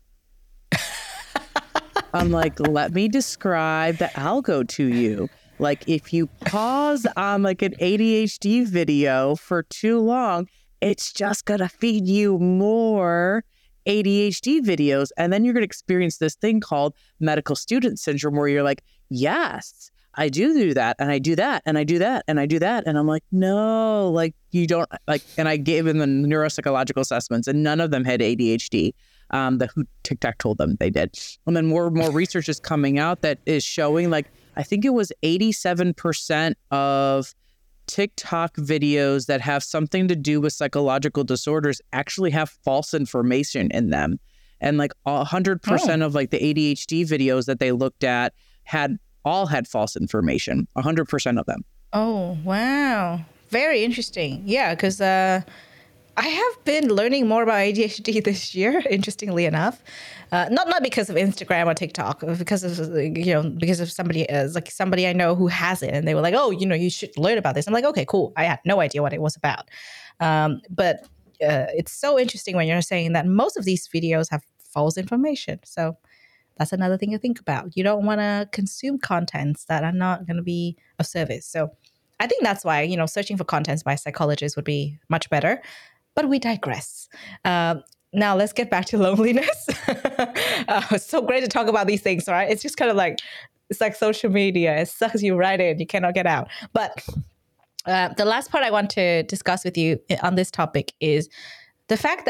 I'm like, let me describe the algo to you. Like if you pause on like an A D H D video for too long, it's just going to feed you more A D H D videos. And then you're going to experience this thing called medical student syndrome where you're like, yes, I do do that. And I do that. And I do that. And I do that. And I'm like, no, like you don't like, and I gave them the neuropsychological assessments and none of them had A D H D. Um, the who TikTok told them they did. And then more and more research is coming out that is showing like, I think it was eighty-seven percent of TikTok videos that have something to do with psychological disorders actually have false information in them. And like one hundred percent oh. of like the A D H D videos that they looked at had all had false information, one hundred percent of them. Oh, wow. Very interesting. Yeah, because uh, I have been learning more about A D H D this year, interestingly enough. Uh, not not because of Instagram or TikTok, because of, you know, because of somebody uh, like somebody I know who has it, and they were like, oh, you know, you should learn about this. I'm like, okay, cool. I had no idea what it was about. Um, but uh, it's so interesting when you're saying that most of these videos have false information. So that's another thing to think about. You don't want to consume contents that are not going to be of service. So I think that's why, you know, searching for contents by psychologists would be much better. But we digress. Um, now let's get back to loneliness. uh, it's so great to talk about these things, right? It's just kind of like, it's like social media. It sucks you right in. You cannot get out. But uh, the last part I want to discuss with you on this topic is the fact that it,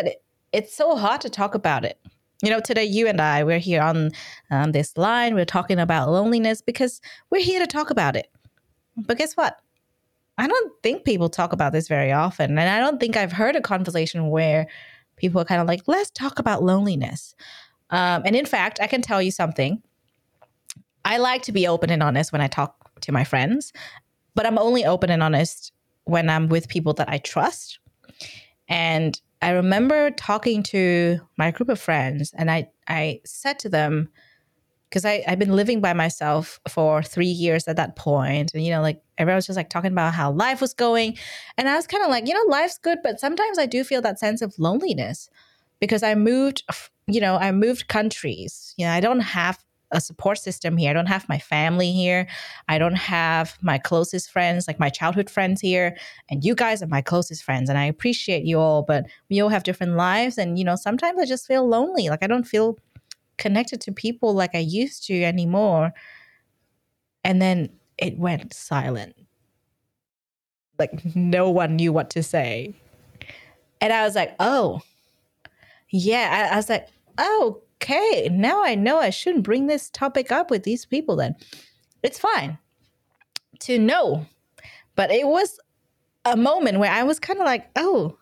it's so hard to talk about it. You know, today you and I, we're here on um, this line. We're talking about loneliness because we're here to talk about it. But guess what? I don't think people talk about this very often. And I don't think I've heard a conversation where people are kind of like, let's talk about loneliness. Um, and in fact, I can tell you something. I like to be open and honest when I talk to my friends, but I'm only open and honest when I'm with people that I trust. And I remember talking to my group of friends, and I, I said to them, because I've been living by myself for three years at that point. And, you know, like everyone was just like talking about how life was going. And I was kind of like, you know, life's good, but sometimes I do feel that sense of loneliness because I moved, you know, I moved countries. You know, I don't have a support system here. I don't have my family here. I don't have my closest friends, like my childhood friends here. And you guys are my closest friends. And I appreciate you all, but we all have different lives. And, you know, sometimes I just feel lonely. Like I don't feel connected to people like I used to anymore. And then it went silent. Like no one knew what to say. And I was like, oh, yeah. I, I was like, oh, okay, now I know I shouldn't bring this topic up with these people then. It's fine to know. But it was a moment where I was kind of like, oh,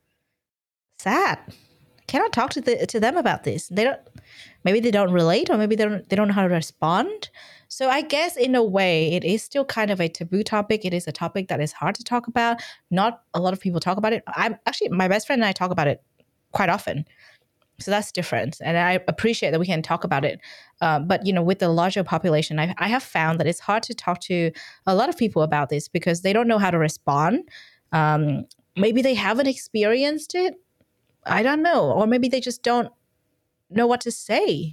sad. Cannot talk to the, to them about this. They don't, maybe they don't relate, or maybe they don't, they don't know how to respond. So I guess in a way, it is still kind of a taboo topic. It is a topic that is hard to talk about. Not a lot of people talk about it. I'm actually, my best friend and I talk about it quite often. So that's different. And I appreciate that we can talk about it. Uh, but, you know, with the larger population, I, I have found that it's hard to talk to a lot of people about this because they don't know how to respond. Um, maybe they haven't experienced it. I don't know. Or maybe they just don't know what to say.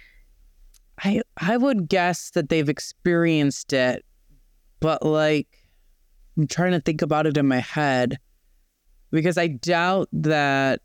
I I would guess that they've experienced it, but like, I'm trying to think about it in my head because I doubt that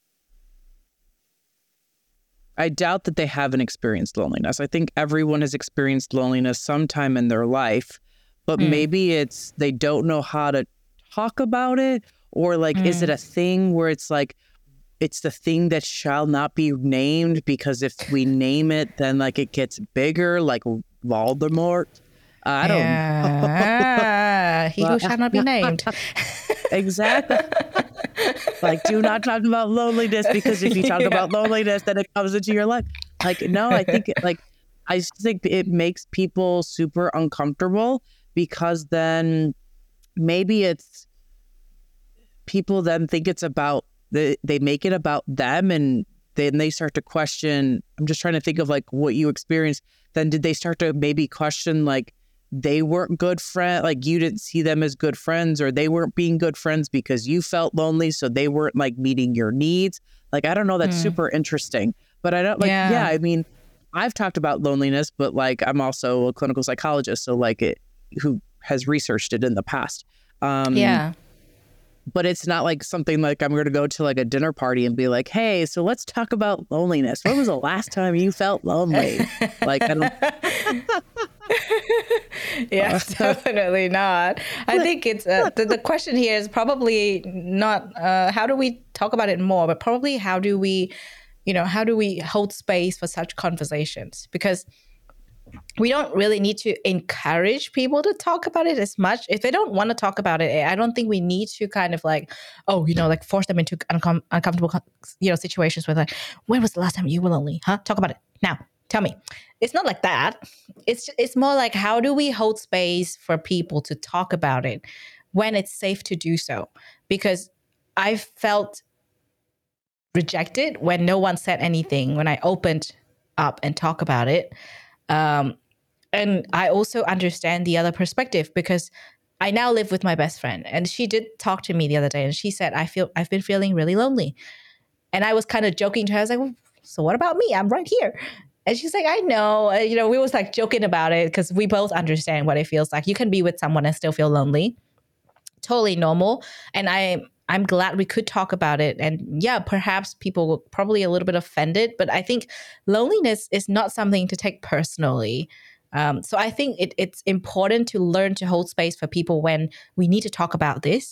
I doubt that they haven't experienced loneliness. I think everyone has experienced loneliness sometime in their life, but mm. maybe it's they don't know how to talk about it, or like, mm. is it a thing where it's like, it's the thing that shall not be named because if we name it, then like it gets bigger, like Voldemort. Uh, I don't yeah. know. He who shall not be named. Exactly. Like, do not talk about loneliness because if you talk yeah. about loneliness, then it comes into your life. Like, no, I think like, I think it makes people super uncomfortable because then maybe it's people then think it's about, the, they make it about them and then they start to question. I'm just trying to think of like what you experienced. Then did they start to maybe question like, they weren't good friends, like you didn't see them as good friends, or they weren't being good friends because you felt lonely, so they weren't like meeting your needs. Like, I don't know, that's mm. super interesting. But I don't like, yeah. yeah, I mean, I've talked about loneliness, but like, I'm also a clinical psychologist, so like it, who has researched it in the past. Um, yeah. But it's not like something like I'm going to go to like a dinner party and be like, hey, so let's talk about loneliness. When was the last time you felt lonely? Like, I don't. Yeah, definitely not. I think it's uh, the, the question here is probably not uh, how do we talk about it more, but probably how do we, you know, how do we hold space for such conversations? Because we don't really need to encourage people to talk about it as much. If they don't want to talk about it, I don't think we need to kind of like, oh, you know, like force them into uncom- uncomfortable, you know, situations where like, when was the last time you were lonely? Huh? Talk about it now. Tell me. It's not like that. It's it's more like, how do we hold space for people to talk about it when it's safe to do so? Because I felt rejected when no one said anything, when I opened up and talk about it. Um, and I also understand the other perspective because I now live with my best friend, and she did talk to me the other day, and she said, I feel I've been feeling really lonely. And I was kind of joking to her. I was like, well, so what about me? I'm right here. And she's like, I know, uh, you know, we was like joking about it because we both understand what it feels like. You can be with someone and still feel lonely. Totally normal. And I, I'm glad we could talk about it. And yeah, perhaps people were probably a little bit offended, but I think loneliness is not something to take personally. Um, so I think it, it's important to learn to hold space for people when we need to talk about this.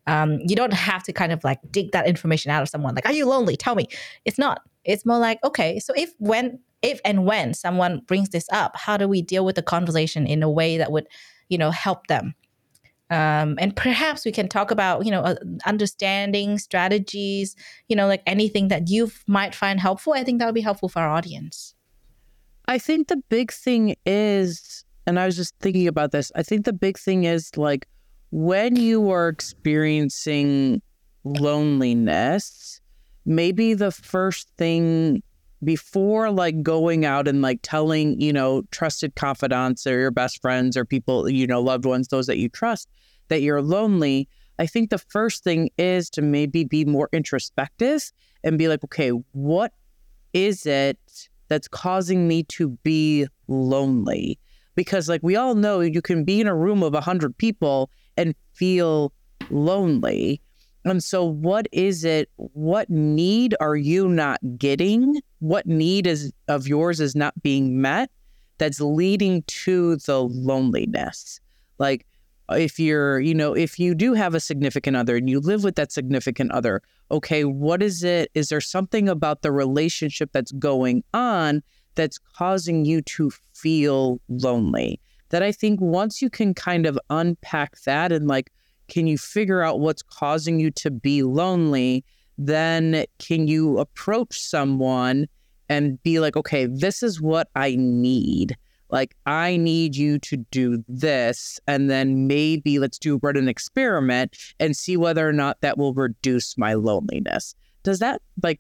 Um, you don't have to kind of like dig that information out of someone. Like, are you lonely? Tell me. It's not. It's more like, okay, so if when if and when someone brings this up, how do we deal with the conversation in a way that would, you know, help them? Um, and perhaps we can talk about, you know, uh, understanding strategies, you know, like anything that you might find helpful. I think that would be helpful for our audience. I think the big thing is, and I was just thinking about this, I think the big thing is like when you are experiencing loneliness, maybe the first thing before like going out and like telling, you know, trusted confidants or your best friends or people, you know, loved ones, those that you trust, that you're lonely, I think the first thing is to maybe be more introspective and be like, okay, what is it that's causing me to be lonely? Because like we all know you can be in a room of a hundred people and feel lonely. And so what is it, what need are you not getting? What need is of yours is not being met that's leading to the loneliness? Like if you're, you know, if you do have a significant other and you live with that significant other, okay, what is it? Is there something about the relationship that's going on that's causing you to feel lonely? That I think once you can kind of unpack that and like, can you figure out what's causing you to be lonely? Then can you approach someone and be like, okay, this is what I need. Like, I need you to do this. And then maybe let's do run an experiment and see whether or not that will reduce my loneliness. Does that like,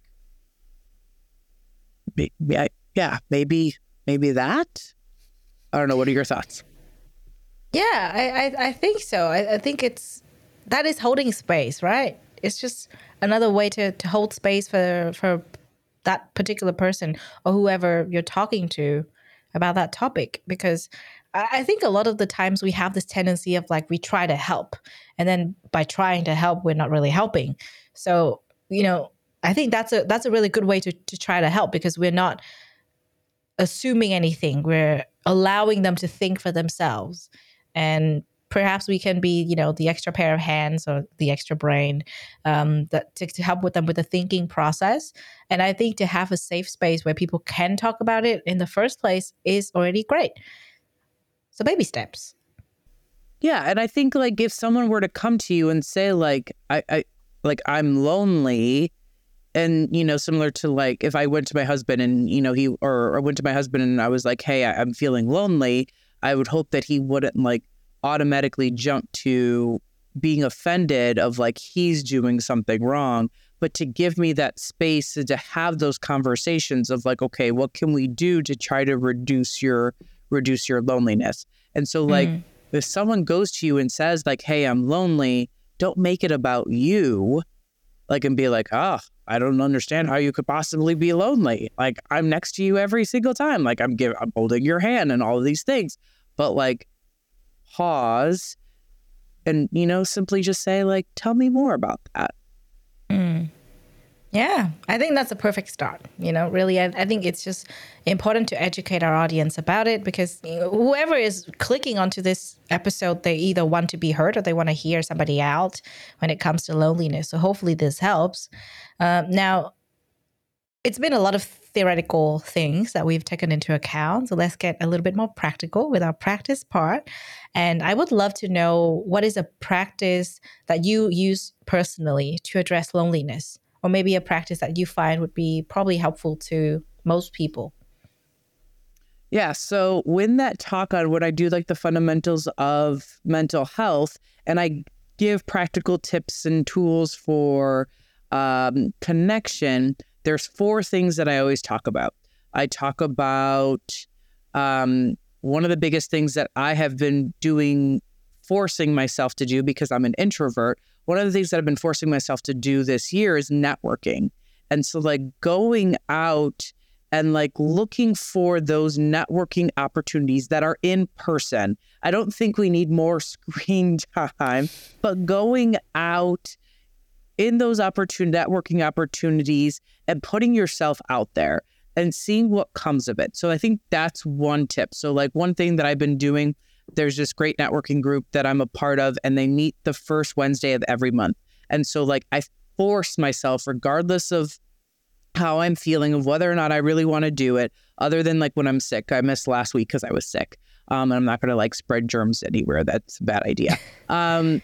yeah, maybe, maybe that? I don't know. What are your thoughts? Yeah, I, I, I think so. I, I think it's, that is holding space, right? It's just another way to, to hold space for, for that particular person or whoever you're talking to about that topic. Because I, I think a lot of the times we have this tendency of like, we try to help. And then by trying to help, we're not really helping. So, you know, I think that's a, that's a really good way to, to try to help, because we're not assuming anything. We're allowing them to think for themselves. And perhaps we can be, you know, the extra pair of hands or the extra brain um, that to, to help with them with the thinking process. And I think to have a safe space where people can talk about it in the first place is already great. So baby steps. Yeah, and I think like if someone were to come to you and say like, I, I like I'm lonely, and you know, similar to like if I went to my husband and you know he or, or went to my husband and I was like, hey, I, I'm feeling lonely. I would hope that he wouldn't like automatically jump to being offended of like he's doing something wrong, but to give me that space to, to have those conversations of like, okay, what can we do to try to reduce your reduce your loneliness? And so like mm. if someone goes to you and says like, hey, I'm lonely, don't make it about you, like, and be like, oh, I don't understand how you could possibly be lonely. Like, I'm next to you every single time. Like, I'm giving, I'm holding your hand and all of these things. But like, pause and, you know, simply just say like, tell me more about that. Mm. Yeah, I think that's a perfect start. You know, really, I, I think it's just important to educate our audience about it, because you know, whoever is clicking onto this episode, they either want to be heard or they want to hear somebody out when it comes to loneliness. So hopefully this helps. Um, now, it's been a lot of theoretical things that we've taken into account. So let's get a little bit more practical with our practice part. And I would love to know, what is a practice that you use personally to address loneliness? Or maybe a practice that you find would be probably helpful to most people. Yeah. So when that talk on what I do, like the fundamentals of mental health, and I give practical tips and tools for um, connection, there's four things that I always talk about. I talk about um, one of the biggest things that I have been doing, forcing myself to do because I'm an introvert. One of the things that I've been forcing myself to do this year is networking. And so like going out and like looking for those networking opportunities that are in person. I don't think we need more screen time, but going out in those opportunity, networking opportunities and putting yourself out there and seeing what comes of it. So I think that's one tip. So like one thing that I've been doing, there's this great networking group that I'm a part of, and they meet the first Wednesday of every month. And so like I force myself, regardless of how I'm feeling, of whether or not I really want to do it, other than like when I'm sick. I missed last week because I was sick. Um, and I'm not going to like spread germs anywhere. That's a bad idea. Um,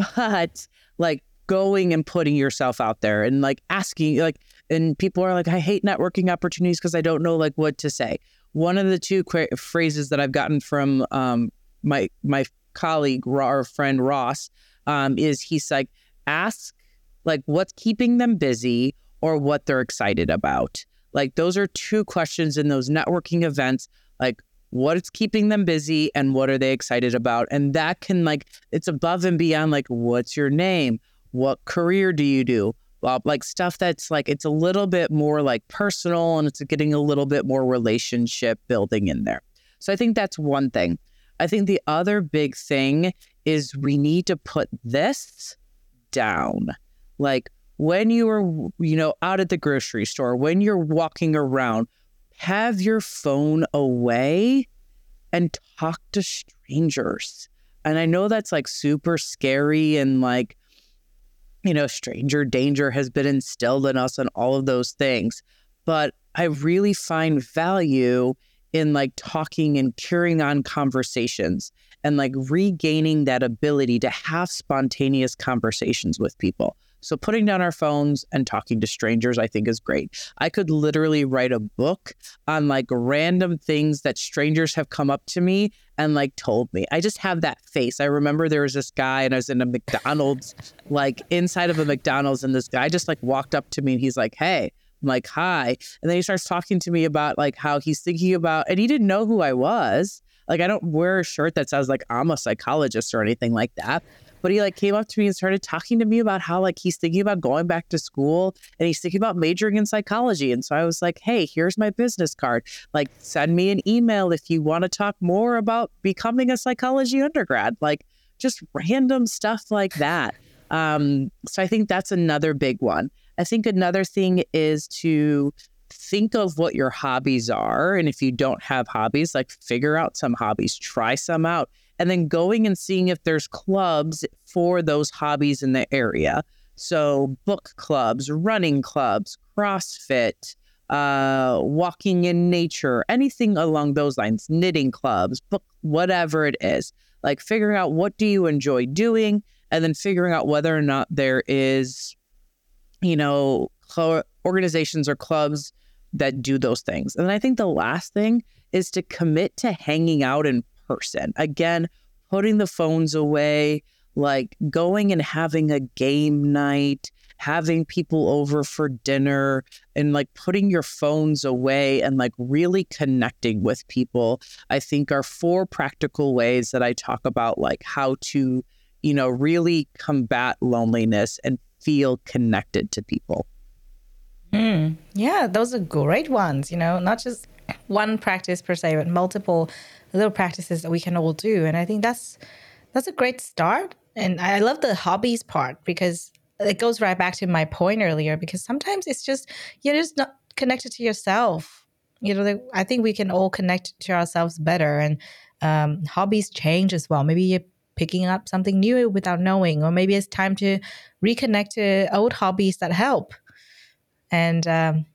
but like going and putting yourself out there and like asking, like, and people are like, I hate networking opportunities because I don't know like what to say. One of the two qu- phrases that I've gotten from um, my my colleague or friend Ross um, is he's like, ask like what's keeping them busy or what they're excited about. Like those are two questions in those networking events, like what's keeping them busy and what are they excited about? And that can like, it's above and beyond like, what's your name? What career do you do? Well, like stuff that's like, it's a little bit more like personal and it's getting a little bit more relationship building in there. So I think that's one thing. I think the other big thing is we need to put this down. Like when you are, you know, out at the grocery store, when you're walking around, have your phone away and talk to strangers. And I know that's like super scary and like, you know, stranger danger has been instilled in us and all of those things. But I really find value in like talking and carrying on conversations and like regaining that ability to have spontaneous conversations with people. So putting down our phones and talking to strangers, I think is great. I could literally write a book on like random things that strangers have come up to me and like told me. I just have that face. I remember there was this guy and I was in a McDonald's, like inside of a McDonald's, and this guy just like walked up to me and he's like, hey. I'm like, hi. And then he starts talking to me about like how he's thinking about, and he didn't know who I was. Like, I don't wear a shirt that says like I'm a psychologist or anything like that. But he like came up to me and started talking to me about how like he's thinking about going back to school and he's thinking about majoring in psychology. And so I was like, hey, here's my business card. Like, send me an email if you want to talk more about becoming a psychology undergrad. Like, just random stuff like that. Um, so I think that's another big one. I think another thing is to think of what your hobbies are. And if you don't have hobbies, like figure out some hobbies, try some out, and then going and seeing if there's clubs for those hobbies in the area. So book clubs, running clubs, CrossFit, uh, walking in nature, anything along those lines, knitting clubs, book, whatever it is. Like figuring out what do you enjoy doing, and then figuring out whether or not there is, you know, organizations or clubs that do those things. And I think the last thing is to commit to hanging out in person. Again, putting the phones away, like going and having a game night, having people over for dinner, and like putting your phones away and like really connecting with people, I think are four practical ways that I talk about like how to, you know, really combat loneliness and feel connected to people. Mm, yeah, those are great ones, you know, not just one practice per se, but multiple little practices that we can all do. And I think that's that's a great start. And I love the hobbies part because it goes right back to my point earlier, because sometimes it's just, you're just not connected to yourself. You know, like, I think we can all connect to ourselves better. And um, hobbies change as well. Maybe you're picking up something new without knowing, or maybe it's time to reconnect to old hobbies that help. And um,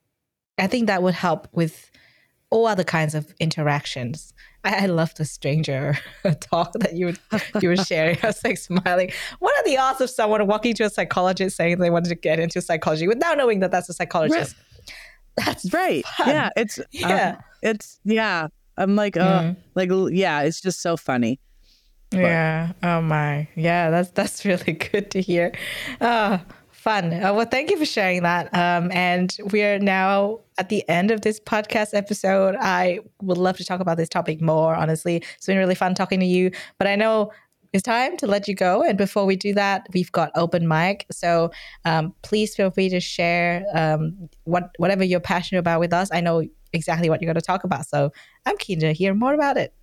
I think that would help with all other kinds of interactions. I, I love the stranger talk that you were, you were sharing. I was like smiling. What are the odds of someone walking to a psychologist saying they wanted to get into psychology without knowing that that's a psychologist? Right. That's right. fun. Yeah. It's, yeah. Uh, it's, yeah. I'm like, uh, mm. like, yeah, it's just so funny. But. Yeah. Oh my. Yeah. That's, that's really good to hear. Uh, Fun. Uh, well, thank you for sharing that. Um, and we are now at the end of this podcast episode. I would love to talk about this topic more, honestly. It's been really fun talking to you. But I know it's time to let you go. And before we do that, we've got open mic. So um, please feel free to share um, what whatever you're passionate about with us. I know exactly what you're going to talk about. So I'm keen to hear more about it.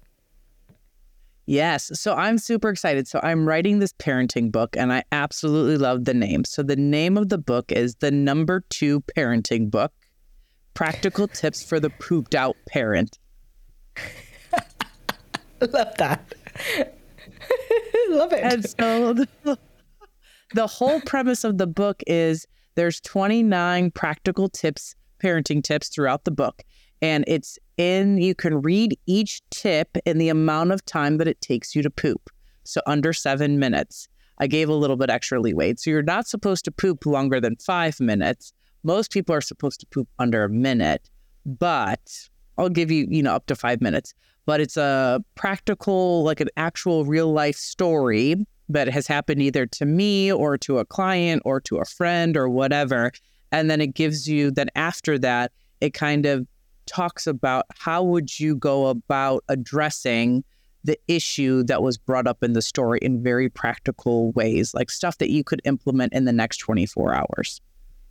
Yes. So I'm super excited. So I'm writing this parenting book and I absolutely love the name. So the name of the book is The Number Two Parenting Book, Practical Tips for the Pooped Out Parent. Love that. Love it. And so the, the whole premise of the book is there's twenty-nine practical tips, parenting tips throughout the book. And it's in, you can read each tip in the amount of time that it takes you to poop. So under seven minutes. I gave a little bit extra leeway. So you're not supposed to poop longer than five minutes. Most people are supposed to poop under a minute, but I'll give you, you know, up to five minutes. But it's a practical, like an actual real life story that has happened either to me or to a client or to a friend or whatever. And then it gives you, then after that, it kind of talks about how would you go about addressing the issue that was brought up in the story in very practical ways, like stuff that you could implement in the next twenty-four hours.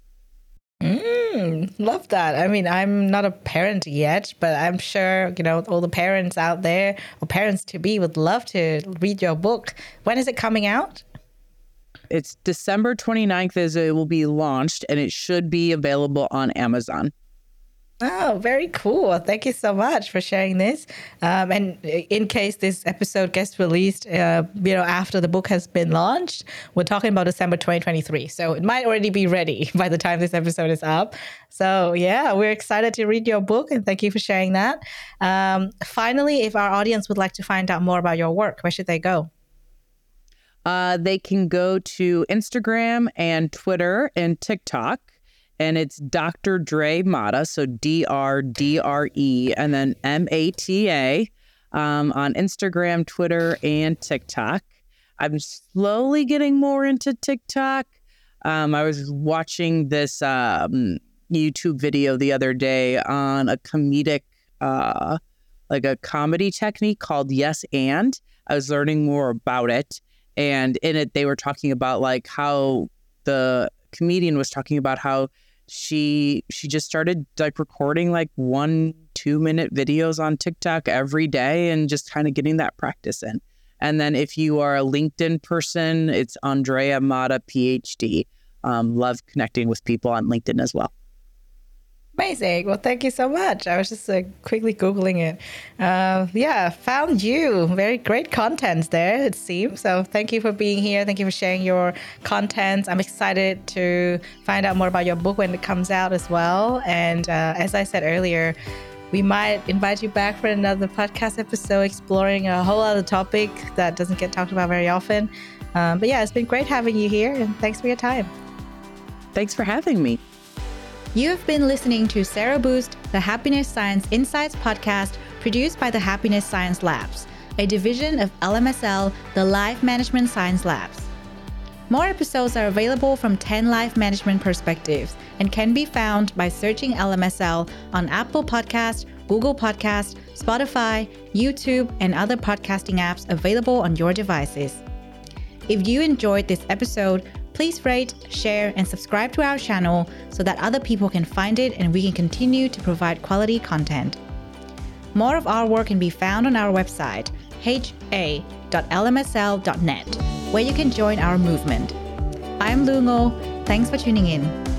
Mm, love that. I mean, I'm not a parent yet, but I'm sure, you know, all the parents out there or parents to be would love to read your book. When is it coming out? It's December twenty-ninth as it will be launched, and it should be available on Amazon. Oh, very cool. Thank you so much for sharing this. Um, and in case this episode gets released, uh, you know, after the book has been launched, we're talking about December twenty twenty-three. So it might already be ready by the time this episode is up. So yeah, we're excited to read your book, and thank you for sharing that. Um, finally, if our audience would like to find out more about your work, where should they go? Uh, they can go to Instagram and Twitter and TikTok. And it's Doctor Dre Mata, so D R D R E, and then M A T A um, on Instagram, Twitter, and TikTok. I'm slowly getting more into TikTok. Um, I was watching this um, YouTube video the other day on a comedic, uh, like a comedy technique called Yes And. I was learning more about it. And in it, they were talking about like how the comedian was talking about how She she just started like recording like one, two minute videos on TikTok every day and just kind of getting that practice in. And then if you are a LinkedIn person, it's Andrea Mata, P H D. Um, love connecting with people on LinkedIn as well. Amazing. Well, thank you so much. I was just uh, quickly Googling it. Uh, yeah, found you. Very great content there, it seems. So thank you for being here. Thank you for sharing your content. I'm excited to find out more about your book when it comes out as well. And uh, as I said earlier, we might invite you back for another podcast episode exploring a whole other topic that doesn't get talked about very often. Um, but yeah, it's been great having you here, and thanks for your time. Thanks for having me. You have been listening to Sarah Boost, the Happiness Science Insights podcast produced by the Happiness Science Labs, a division of L M S L, the Life Management Science Labs. More episodes are available from ten Life Management Perspectives and can be found by searching L M S L on Apple Podcasts, Google Podcasts, Spotify, YouTube, and other podcasting apps available on your devices. If you enjoyed this episode, please rate, share, and subscribe to our channel so that other people can find it and we can continue to provide quality content. More of our work can be found on our website, h a dot l m s l dot net, where you can join our movement. I'm Lu Ngo. Thanks for tuning in.